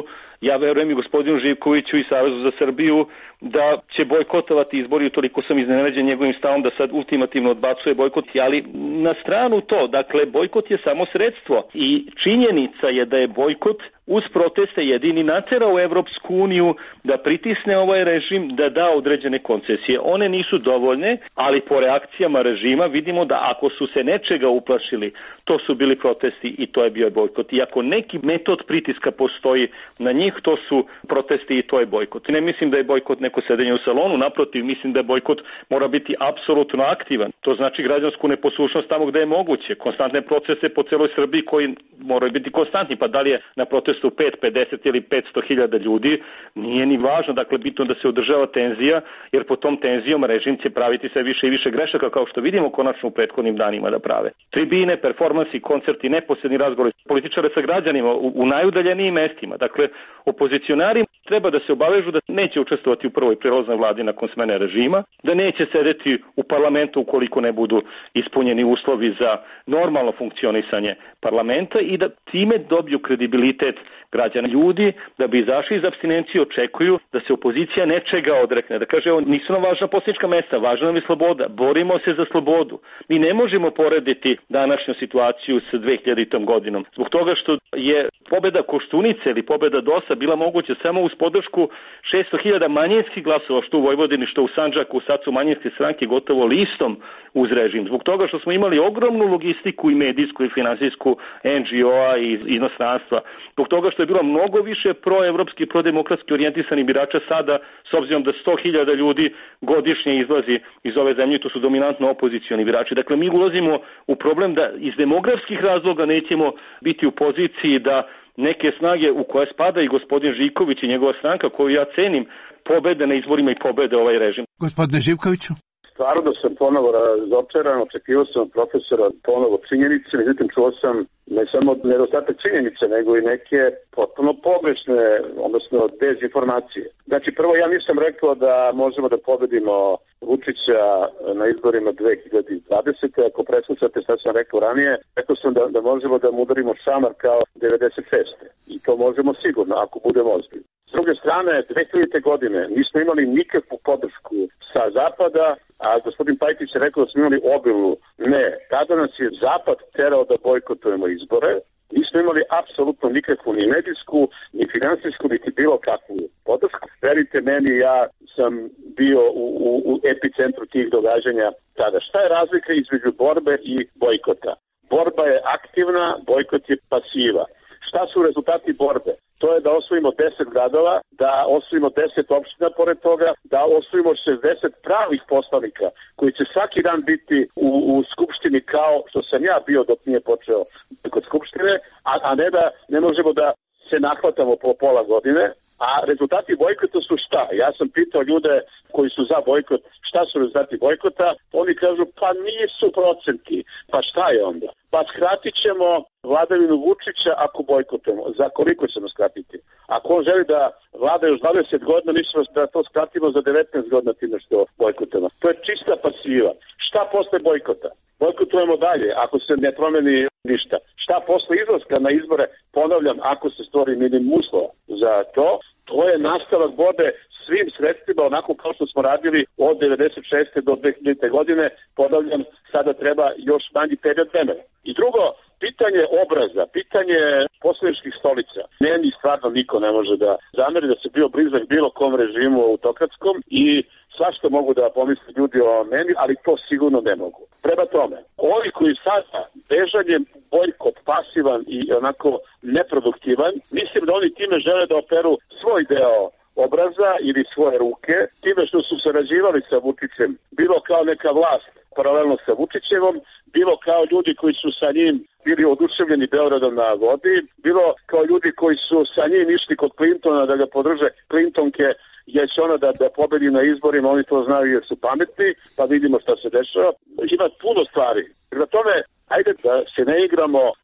Ja verujem i gospodinu Živkoviću i Savezu za Srbiju da će bojkotovati izbori, toliko sam iznenađen njegovim stavom da sad ultimativno odbacuje bojkot, ali na stranu to, dakle bojkot je samo sredstvo i činjenica je da je bojkot uz proteste jedini naterao Evropsku uniju da pritisne ovaj režim, da da određene koncesije. One nisu dovoljne, ali po reakcijama režima vidimo da ako su se nečega uplašili, to su bili protesti i to je bio bojkot. I ako neki metod pritiska postoji na njih, to su protesti i to je bojkot. Ne mislim da je bojkot neko sedenje u salonu, naprotiv, mislim da je bojkot mora biti apsolutno aktivan. To znači građansku neposlušnost tamo gde je moguće, konstantne procese po celoj Srbiji koji moraju biti konstantni, pa da li je na protestu pet, pedeset ili petsto hiljada ljudi, nije ni važno, dakle bitno da se održava tenzija, jer po tom tenzijom režim će praviti sve više i više grešaka, kao što vidimo konačno u prethodnim danima da prave. Tribine, performansi, koncerti, neposredni razgovori političara sa građanima u, u najudaljenijim mestima. Dakle, opozicionari treba da se obavežu da neće učestvovati u prvoj preloznoj vladi nakon smene režima, da neće sedeti u parlamentu ukoliko ne budu ispunjeni uslovi za normalno funkcionisanje parlamenta i da time dobiju kredibilitet građana. Ljudi da bi izašli iz apstinencije očekuju da se opozicija nečega odrekne, da kaže nisu nam važna poslanička mesta, važna nam je sloboda, borimo se za slobodu. Mi ne možemo porediti današnju situaciju sa dve hiljadite. godinom. Zbog toga što je pobeda Koštunice ili pobeda D O S-a bila moguća samo uz podršku šesto hiljada manjinskih glasova što u Vojvodini, što u Sandžaku, sad su manjinske stranke gotovo listom uz režim. Zbog toga što smo imali ogromnu logistiku i medijsku i finansijsku en dži o-a i inostranstva. Zbog toga što je bilo mnogo više proevropski, prodemokratski orijentisanih birača sada, s obzirom da sto hiljada ljudi godišnje izlazi iz ove zemlje, to su dominantno opozicioni birači. Dakle, mi ulazimo u problem da iz demografskih razloga nećemo biti u poziciji da neke snage u koje spada i gospodin Živković i njegova stranka, koju ja cenim, pobede na izborima i pobede ovaj režim. Gospodine Živkoviću. Stvarno da sam ponovo razočaran, očekivao sam profesora ponovo činjenice, međutim čuo sam ne samo nedostatak činjenice, nego i neke potpuno pogrešne, odnosno dezinformacije. Znači, prvo ja nisam rekao da možemo da pobedimo Vučića na izborima dve hiljade dvadesete. Ako preslušate šta sam rekao ranije, rekao sam da, da možemo da mu udarimo šamar kao devedeset šeste. I to možemo sigurno, ako budemo ozbiljni. S druge strane, dve hiljadite. godine nismo imali nikakvu podršku sa zapada, a gospodin Pajtić je rekao da smo imali obilu. Ne, tada nas je zapad terao da bojkotujemo izbore. Nismo imali apsolutno nikakvu ni medijsku, ni finansijsku, niti bilo kakvu podršku. Verite meni, ja sam bio u, u, u epicentru tih događanja tada. Šta je razlika između borbe i bojkota? Borba je aktivna, bojkot je pasiva. Šta su rezultati borbe? To je da osvojimo deset gradova, da osvojimo deset opština pored toga, da osvojimo šezdeset pravih poslanika koji će svaki dan biti u, u skupštini kao što sam ja bio dok nije počeo kod skupštine, a, a ne da ne možemo da se nahvatamo po pola godine. A rezultati bojkota su šta? Ja sam pitao ljude koji su za bojkot šta su rezultati bojkota, oni kažu pa nisu procenti, pa šta je onda? Pa skratit ćemo vladavinu Vučića ako bojkotujemo. Za koliko ćemo skratiti? Ako on želi da vlada još dvadeset godina, mislimo da to skratimo za devetnaest godina time što bojkotujemo. To je čista pasiva. Šta posle bojkota? Bojkotujemo dalje ako se ne promeni ništa. Šta posle izlaska na izbore? Ponavljam, ako se stvori minimum uslova za to, to je nastavak borbe svim sredstvima, onako kao što smo radili od devedeset šeste do dve hiljadite. godine, ponavljam, sada treba još manji period vremena. I drugo, pitanje obraza, pitanje poslaničkih stolica. Meni stvarno niko ne može da zameri da se bio blizak bilo kom režimu autokratskom i svašta mogu da pomisle ljudi o meni, ali to sigurno ne mogu. Prema tome, ovi koji sada bežanjem bojkot pasivan i onako neproduktivan, mislim da oni time žele da operu svoj deo obraza ili svoje ruke, time što su sarađivali sa Vučićem, bilo kao neka vlast paralelno sa Vučićevom, bilo kao ljudi koji su sa njim bili oduševljeni Beogradom na vodi, bilo kao ljudi koji su sa njim išli kod Clintona da ga podrže Clintonke, jer će ona da, da pobedi na izborima, oni to znaju jer su pametni, pa vidimo šta se dešava. Ima puno stvari. Prema tome, ajde da se ne igramo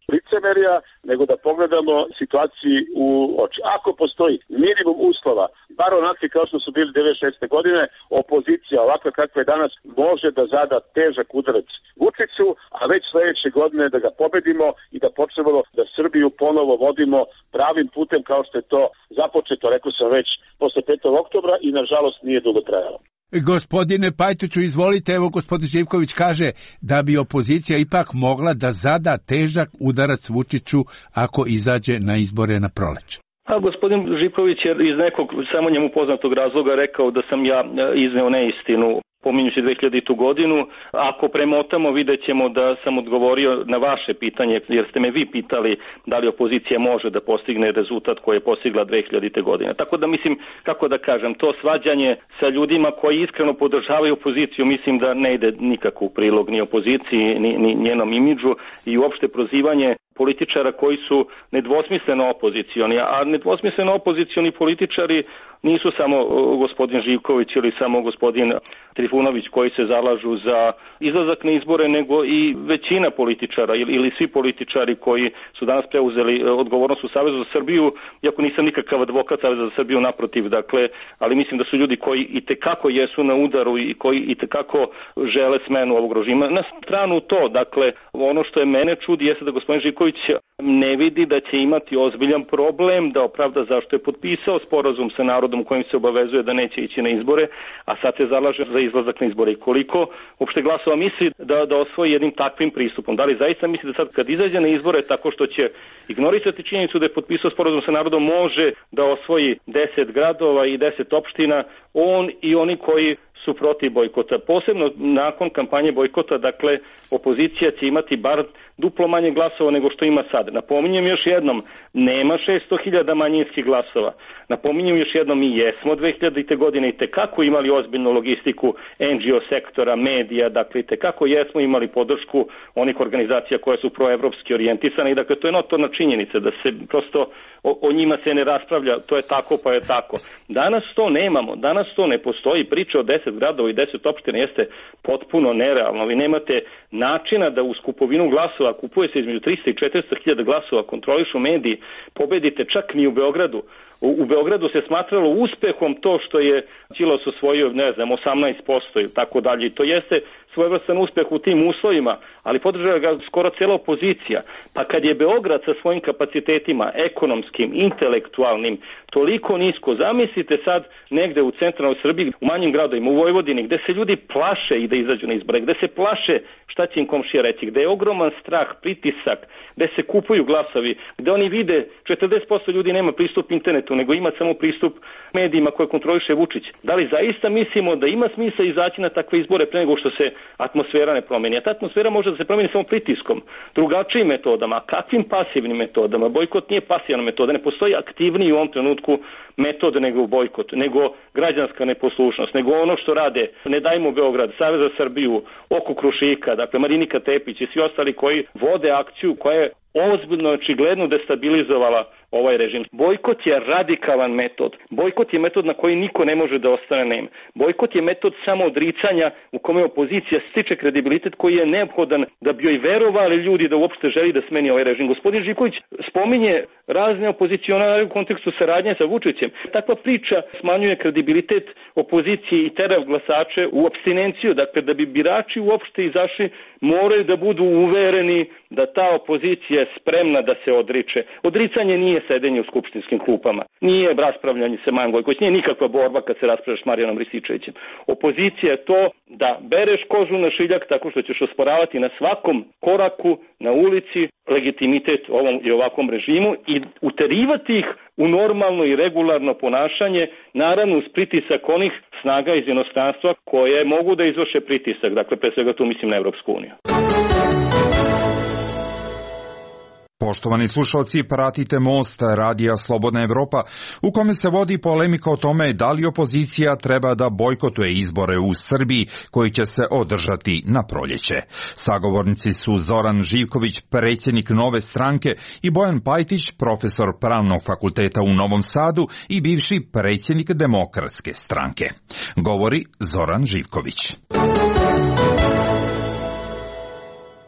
licemerja, nego da pogledamo situaciji u oči. Ako postoji minimum uslova, bar onakvi kao što su bili devedeset šeste godine, opozicija ovakva kakva je danas može da zada težak udarac Vučiću, a već sledeće godine da ga pobedimo i da počnemo da Srbiju ponovo vodimo pravim putem kao što je to započeto, rekao sam već, posle petog oktobra i nažalost nije dugo trajalo. Gospodine Pajtiću, izvolite, evo gospodin Živković kaže da bi opozicija ipak mogla da zada težak udarac Vučiću ako izađe na izbore na proleće. A gospodin Živković je iz nekog samo njemu poznatog razloga rekao da sam ja izneo neistinu pominjući dve hiljadite. godinu. Ako premotamo, vidjet ćemo da sam odgovorio na vaše pitanje, jer ste me vi pitali da li opozicija može da postigne rezultat koji je postigla dve hiljadite. godine. Tako da mislim, kako da kažem, to svađanje sa ljudima koji iskreno podržavaju opoziciju, mislim da ne ide nikako u prilog ni opoziciji, ni, ni njenom imidžu i uopšte prozivanje političara koji su nedvosmisleno opozicioni, a nedvosmisleno opozicioni političari nisu samo gospodin Živković ili samo gospodin Trifunović koji se zalažu za izlazak na izbore, nego i većina političara ili, ili svi političari koji su danas preuzeli odgovornost u Savezu za Srbiju, iako nisam nikakav advokat Saveza za Srbiju, naprotiv, dakle, ali mislim da su ljudi koji itekako jesu na udaru i koji itekako žele smenu ovog režima. Na stranu to, dakle, ono što je mene čudi jeste da gospodin Živković ne vidi da će imati ozbiljan problem da opravda zašto je potpisao sporazum sa narodom kojim se obavezuje da neće ići na izbore, a sad se zalaže za izlazak na izbore. I koliko uopšte glasova misli da, da osvoji jednim takvim pristupom? Da li zaista misli da sad kad izađe na izbore tako što će ignorisati činjenicu da je potpisao sporazum sa narodom može da osvoji deset gradova i deset opština, on i oni koji su protiv bojkota. Posebno nakon kampanje bojkota, dakle, opozicija će imati bar duplo manje glasova nego što ima sad. Napominjem još jednom, nema šesto hiljada manjinskih glasova. Napominjem još jednom, mi jesmo dve hiljadite. godine i tekako imali ozbiljnu logistiku en dži o sektora, medija, dakle, i tekako jesmo imali podršku onih organizacija koje su proevropski orijentisane i dakle, to je notorna činjenica da se prosto o, o njima se ne raspravlja, to je tako pa je tako. Danas to nemamo, danas to ne postoji, priča o deset gradova i deset opština jeste potpuno nerealno. Vi nemate načina da uz kupovinu glasova, kupuje se između trista i četiristo hiljada glasova, kontrolišu mediji, pobedite čak ni u Beogradu. U, u Beogradu se smatralo uspehom to što je Đilas osvojio, ne znam, osamnaest posto i tako dalje. I to jeste svojevrstan uspeh u tim uslovima, ali podržava ga skoro cela opozicija. Pa kad je Beograd sa svojim kapacitetima, ekonomskim, intelektualnim, toliko nisko, zamislite sad negde u centralnoj Srbiji, u manjim gradovima, u Vojvodini, gde se ljudi plaše i da izađu na izbore, gde se plaše šta će im komšija reći, gde je ogroman strah, pritisak, gde se kupuju glasovi, gde oni vide četrdeset posto ljudi nema pristup internetu, nego ima samo pristup medijima koje kontroliše Vučić. Da li zaista mislimo da ima smisla izaći na takve izbore pre nego što se atmosfera ne promeni? A ta atmosfera može da se promeni samo pritiskom, drugačijim metodama. Kakvim pasivnim metodama? Bojkot nije pasivna metoda, ne postoji aktivniji u ovom trenutku metod nego bojkot, nego građanska neposlušnost, nego ono što rade Ne dajmo Beograd, Savez za Srbiju, oko Krušika, dakle Marinika Tepić i svi ostali koji vode akciju koja je ozbiljno, očigledno destabilizovala ovaj režim. Bojkot je radikalan metod. Bojkot je metod na koji niko ne može da ostane nem. Bojkot je metod samo odricanja u kome opozicija stiče kredibilitet koji je neophodan da bi joj verovali ljudi da uopšte želi da smeni ovaj režim. Gospodin Živković spominje razne opozicionare u kontekstu saradnje sa Vučićem. Takva priča smanjuje kredibilitet opozicije i tera glasače u apstinenciju. Dakle, da bi birači uopšte izašli, moraju da budu uvereni da ta opozicija je spremna da se odriče. Odricanje nije sedenje u skupštinskim klupama, nije raspravljanje sa Majom Gojković, nije nikakva borba kad se raspravljaš s Marijanom Rističevićem. Opozicija je to da bereš kožu na šiljak tako što ćeš osporavati na svakom koraku, na ulici, legitimitet ovom i ovakvom režimu i uterivati ih u normalno i regularno ponašanje, naravno uz pritisak onih snaga iz inostranstva koje mogu da izvrše pritisak, dakle pre svega tu mislim na Evropsku uniju. Poštovani slušalci, pratite Most, radija Slobodna Evropa, u kome se vodi polemika o tome da li opozicija treba da bojkotuje izbore u Srbiji koji će se održati na proljeće. Sagovornici su Zoran Živković, predsjednik Nove stranke, i Bojan Pajtić, profesor Pravnog fakulteta u Novom Sadu i bivši predsjednik Demokratske stranke. Govori Zoran Živković. Kad sam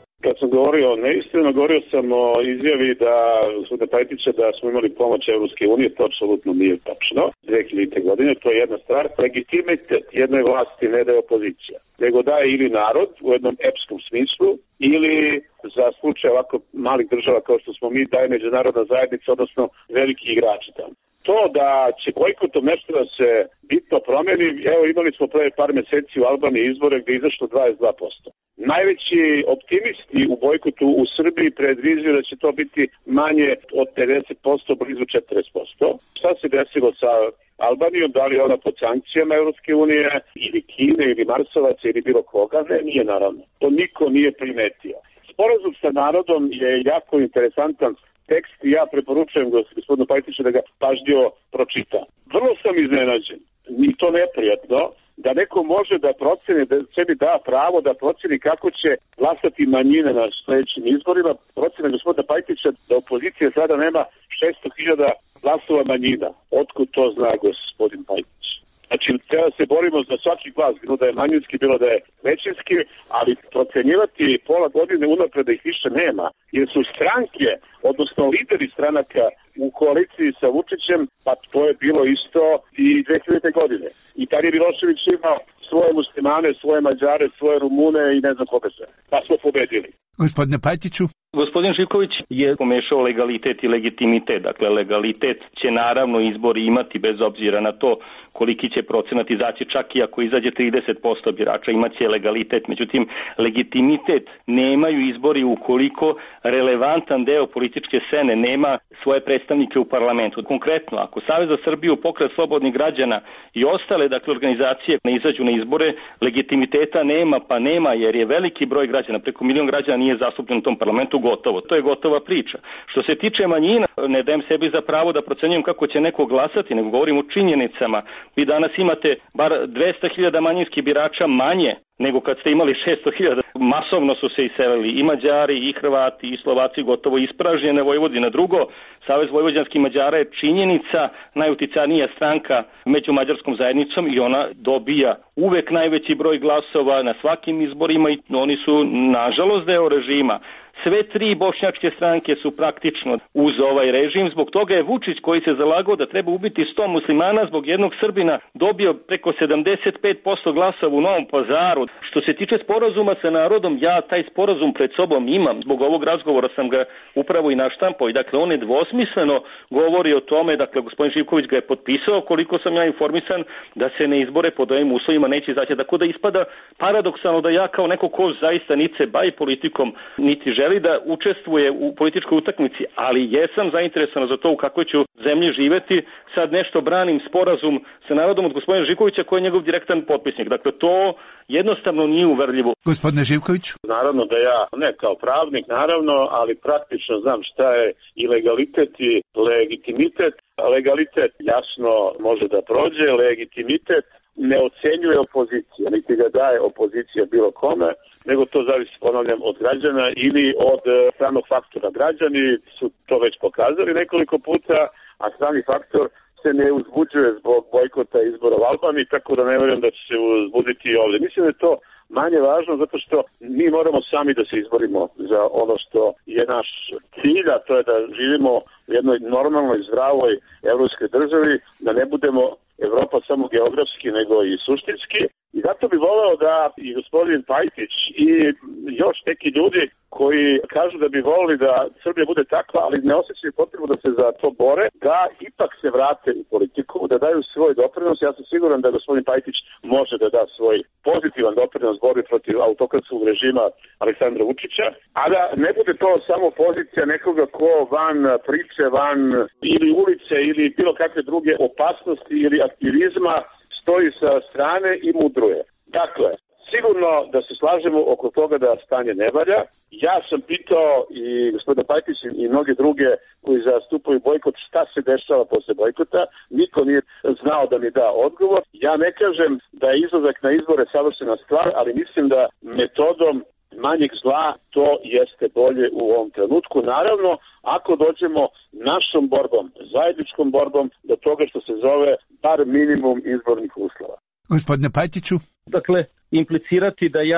govorio neistina, govorio sam o izjavi da gospodina Pajtića da smo imali pomoć Evropske unije, to apsolutno nije tačno. dve hiljadite godine, to je jedna stvar. Legitimitet jednoj vlasti ne daje opozicija, nego daje ili narod u jednom epskom smislu, ili za slučaj ovako malih država kao što smo mi daje međunarodna zajednica, odnosno veliki igrači tamo. To da će bojkotom nešto da se bitno promeni, evo imali smo pre par meseci u Albaniji izbore gde je izašlo dvadeset dva posto. Najveći optimisti u bojkotu u Srbiji predviđuju da će to biti manje od pedeset posto, blizu četrdeset posto. Šta se desilo sa Albanijom, da li je ona pod sankcijama Evropske unije ili Kine ili Marsovaca ili bilo koga? Ne, nije naravno. To niko nije primetio. Sporazum sa narodom je jako interesantan tekst i ja preporučujem gospodinu Pajtiću da ga pažljivo pročita. Vrlo sam iznenađen, ni to neprijatno, da neko može da proceni, da sebi da pravo da proceni kako će glasati manjine na sledećim izborima. Procena gospodina Pajtića da opozicija sada nema šesto hiljada glasova manjina. Otkud to zna gospodin Pajtić? Znači, treba da se borimo za svaki glas, bilo da je manjinski, bilo da je većinski, ali procenjivati pola godine unapred da ih više nema, jer su stranke, odnosno lideri stranaka u koaliciji sa Vučićem, pa to je bilo isto i dve hiljadite godine. I tad je Milošević imao svoje muslimane, svoje Mađare, svoje Rumune i ne znam koga se. Pa smo pobedili. Gospodine Pajtiću. Gospodin Živković je pomešao legalitet i legitimitet. Dakle, legalitet će naravno izbori imati bez obzira na to koliki će procenat izaći, čak i ako izađe trideset posto birača, imaće legalitet. Međutim, legitimitet nemaju izbori ukoliko relevantan deo političke scene nema svoje predstavnike u parlamentu. Konkretno, ako Savez za Srbiju, Pokret slobodnih građana i ostale dakle organizacije ne izađu na izbore, legitimiteta nema, pa nema, jer je veliki broj građana, preko milion građana nije zastupljen u tom parlamentu, gotovo. To je gotova priča. Što se tiče manjina, ne dajem sebi za pravo da procenjujem kako će neko glasati, nego govorim o činjenicama. Vi danas imate bar dvesta hiljada manjinskih birača manje nego kad ste imali šesto hiljada. Masovno su se iselili i Mađari, i Hrvati, i Slovaci, gotovo ispražnjene Vojvodina. Drugo, Savez vojvođanskih Mađara je činjenica najuticajnija stranka među mađarskom zajednicom i ona dobija uvek najveći broj glasova na svakim izborima i oni su, nažalost, deo režima. Sve tri bošnjačke stranke su praktično uz ovaj režim, zbog toga je Vučić, koji se zalagao da treba ubiti sto muslimana, zbog jednog Srbina dobio preko sedamdeset pet posto glasova u Novom Pazaru. Što se tiče sporazuma sa narodom, ja taj sporazum pred sobom imam, zbog ovog razgovora sam ga upravo i naštampao i dakle on je dvosmisleno govori o tome, dakle gospodin Živković ga je potpisao, koliko sam ja informisan, da se ne izbore pod ovim uslovima neće izaći, tako da ispada paradoksalno da ja kao neko ko zaista niti se bavi politikom, niti želi da učestvuje u političkoj utakmici, ali jesam zainteresovan za to u kakvoj ću zemlji živeti, sad nešto branim sporazum sa narodom od gospodina Živkovića koji je njegov direktan potpisnik. Dakle, to jednostavno nije uverljivo. Gospodine Živković? Naravno da ja, ne kao pravnik, naravno, ali praktično znam šta je i legalitet i legitimitet. Legalitet jasno može da prođe, legitimitet ne ocenjuje opozicija, niti ga daje opozicija bilo kome, nego to zavisi, ponavljam, od građana ili od stranog faktora. Građani su to već pokazali nekoliko puta, a strani faktor se ne uzbuđuje zbog bojkota izbora u Albaniji, tako da ne vjerujem da će se uzbuditi i ovdje. Mislim da je to manje važno zato što mi moramo sami da se izborimo za ono što je naš cilj, a to je da živimo u jednoj normalnoj, zdravoj evropskoj državi, da ne budemo Evropa samo geografski, nego i suštinski. I zato bi voleo da i gospodin Pajtić i još neki ljudi koji kažu da bi volili da Srbija bude takva, ali ne osjećaju potrebu da se za to bore, da ipak se vrate u politiku, da daju svoj doprinos. Ja sam siguran da gospodin Pajtić može da da svoj pozitivan doprinos borbi protiv autokratskog režima Aleksandra Vučića, a da ne bude to samo pozicija nekoga ko van priče, van ili ulice ili bilo kakve druge opasnosti ili aktivizma stoji sa strane i mudruje. Dakle, sigurno da se slažemo oko toga da stanje ne valja. Ja sam pitao i gospodina Pajtića i mnoge druge koji zastupaju bojkot šta se dešava posle bojkota. Niko nije znao da mi da odgovor. Ja ne kažem da je izlazak na izbore savršena stvar, ali mislim da metodom manjeg zla to jeste bolje u ovom trenutku. Naravno, ako dođemo našom borbom, zajedničkom borbom do toga što se zove bar minimum izbornih uslova. Gospodine Pajtiću? Dakle, implicirati da ja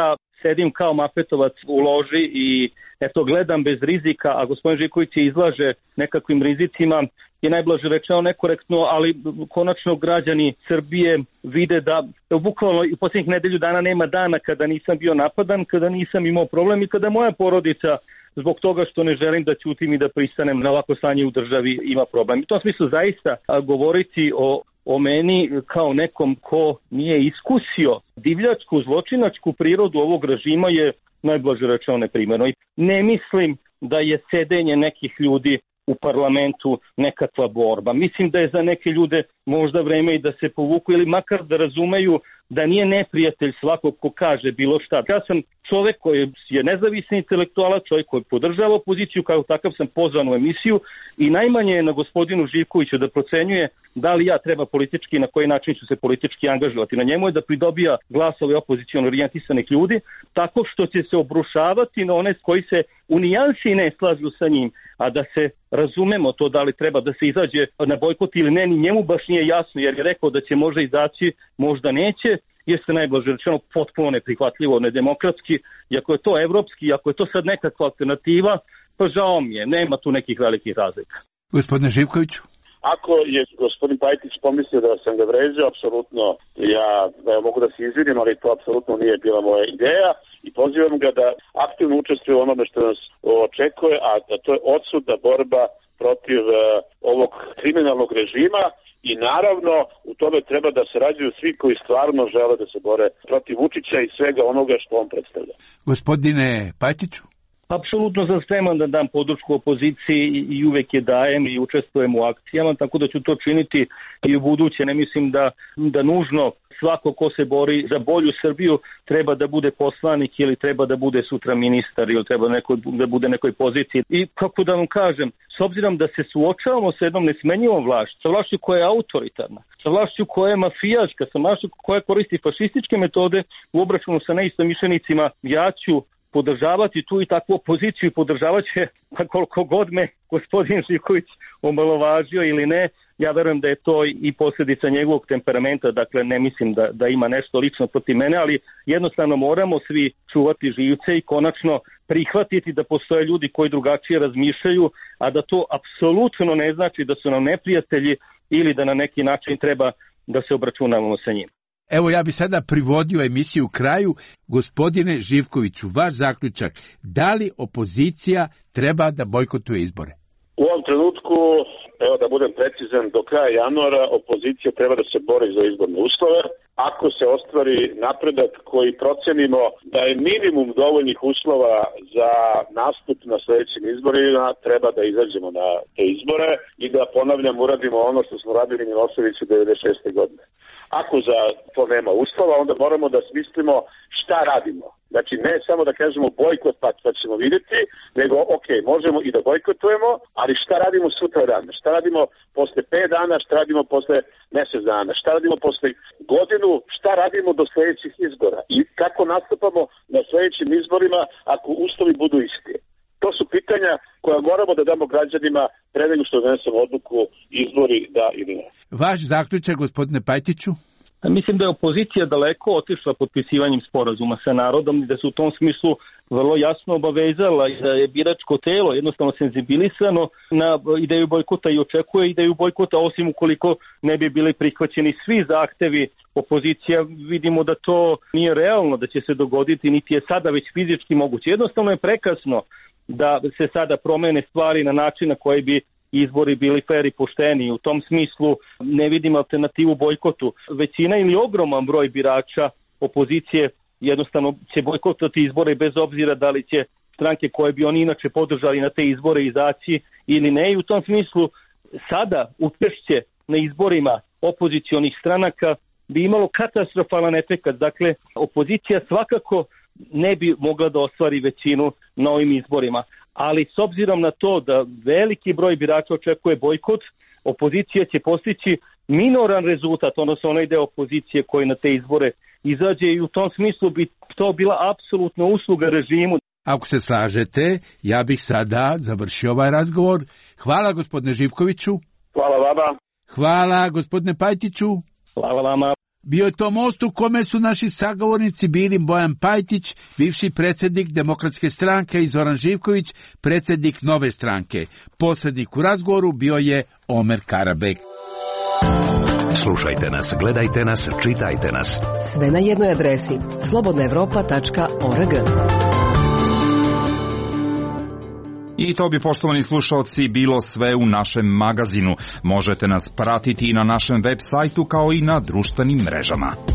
sedim kao Mafetovac u loži i eto gledam bez rizika, a gospodin Živković se izlaže nekakvim rizicima, je najblaže rečeno nekorektno, ali konačno građani Srbije vide da bukvalno u posljednjih nedelju dana nema dana kada nisam bio napadan, kada nisam imao problem i kada moja porodica zbog toga što ne želim da ćutim i da pristanem na ovako stanje u državi ima problem. I u tom smislu zaista govoriti o o meni kao nekom ko nije iskusio divljačku, zločinačku prirodu ovog režima je najblaže rečeno neprimjerno. I ne mislim da je sedenje nekih ljudi u parlamentu nekakva borba. Mislim da je za neke ljude možda vreme i da se povuku ili makar da razumeju da nije neprijatelj svakog ko kaže bilo šta. Ja sam čovek koji je nezavisni intelektualac, čovjek koji podržava opoziciju, kao takav sam pozvan u emisiju i najmanje je na gospodinu Živkoviću da procenjuje da li ja treba politički, na koji način ću se politički angažovati. Na njemu je da pridobija glasove opozicijono orijentisanih ljudi, tako što će se obrušavati na one koji se u nijansi ne slažu sa njim, a da se razumemo to da li treba da se izađe na bojkot ili ne, ni njemu baš nije jasno, jer je rekao da će možda izaći, možda neće, jeste najblaže rečeno potpuno neprihvatljivo, nedemokratski, i ako je to evropski, ako je to sad nekakva alternativa, pa žao mi je, nema tu nekih velikih razlika. Gospodine Živkoviću. Ako je gospodin Pajtić pomislio da sam ga vređao, apsolutno ja, ja mogu da se izvinim, ali to apsolutno nije bila moja ideja i pozivam ga da aktivno učestvuje u onome što nas očekuje, a da to je odsudna borba protiv uh, ovog kriminalnog režima i naravno u tome treba da sarađuju svi koji stvarno žele da se bore protiv Vučića i svega onoga što on predstavlja. Gospodine Pajtiću. Apsolutno sam spreman da dam podršku opoziciji i uvek je dajem i učestvujem u akcijama, tako da ću to činiti i u buduće. Ne mislim da, da nužno svako ko se bori za bolju Srbiju treba da bude poslanik ili treba da bude sutra ministar ili treba neko, da bude nekoj poziciji. I kako da vam kažem, s obzirom da se suočavamo sa jednom nesmenjivom vlašću, sa vlašću koja je autoritarna, sa vlašću koja je mafijaška, sa vlašću koja koristi fašističke metode u obračunu sa neistomišljenicima, ja ću podržavati tu i takvu opoziciju i podržavat će, pa koliko god me gospodin Živković omalovažio ili ne, ja verujem da je to i posljedica njegovog temperamenta, dakle ne mislim da, da ima nešto lično protiv mene, ali jednostavno moramo svi čuvati živce i konačno prihvatiti da postoje ljudi koji drugačije razmišljaju, a da to apsolutno ne znači da su nam neprijatelji ili da na neki način treba da se obračunavamo sa njim. Evo ja bi sada privodio emisiju kraju. Gospodine Živkoviću, vaš zaključak, da li opozicija treba da bojkotuje izbore? U ovom trenutku, evo da budem precizan, do kraja januara opozicija treba da se bori za izborne uslove. Ako se ostvari napredak koji procenimo da je minimum dovoljnih uslova za nastup na sljedećim izborima, treba da izađemo na te izbore i da, ponavljam, uradimo ono što smo radili Miloševiću devedeset šeste godine. Ako za to nema uslova, onda moramo da smislimo šta radimo. Znači, ne samo da kažemo bojkot pa, pa ćemo vidjeti, nego ok, možemo i da bojkotujemo, ali šta radimo sutra dan? Šta radimo posle pet dana, šta radimo posle mjesec dana, šta radimo posle godinu, šta radimo do sljedećih izbora i kako nastupamo na sljedećim izborima ako uslovi budu isti. To su pitanja koja moramo da damo građanima pre nego što donesemo odluku izbori da ili ne. Vaš zaključak, gospodine Pajtiću? Mislim da je opozicija daleko otišla potpisivanjem sporazuma sa narodom i da se u tom smislu vrlo jasno obavezala i da je biračko telo jednostavno senzibilisano na ideju bojkota i očekuje ideju bojkota, osim ukoliko ne bi bili prihvaćeni svi zahtevi opozicija. Vidimo da to nije realno da će se dogoditi, niti je sada već fizički moguće. Jednostavno je prekasno da se sada promene stvari na način na koji bi izbori bili fer i pošteni. U tom smislu ne vidim alternativu bojkotu. Većina ili ogroman broj birača opozicije jednostavno će bojkotati izbore bez obzira da li će stranke koje bi oni inače podržali na te izbore izaći ili ne. I u tom smislu sada učešće na izborima opozicionih stranaka bi imalo katastrofalan efekat. Dakle, opozicija svakako ne bi mogla da ostvari većinu na ovim izborima. Ali s obzirom na to da veliki broj birača očekuje bojkot, opozicija će postići minoran rezultat, odnosno onaj deo opozicije koji na te izbore izađe i u tom smislu bi to bila apsolutna usluga režimu. Ako se slažete, ja bih sada završio ovaj razgovor. Hvala gospodine Živkoviću. Hvala vama. Hvala gospodine Pajtiću. Hvala vama. Bio je to most u kome su naši sagovornici bili Bojan Pajtić, bivši predsjednik Demokratske stranke, i Zoran Živković, predsjednik Nove stranke. Posrednik u razgovoru bio je Omer Karabek. Slušajte nas, gledajte nas, čitajte nas. Sve na jednoj adresi slobodna evropa tačka org. I to bi, poštovani slušalci, bilo sve u našem magazinu. Možete nas pratiti i na našem web sajtu kao i na društvenim mrežama.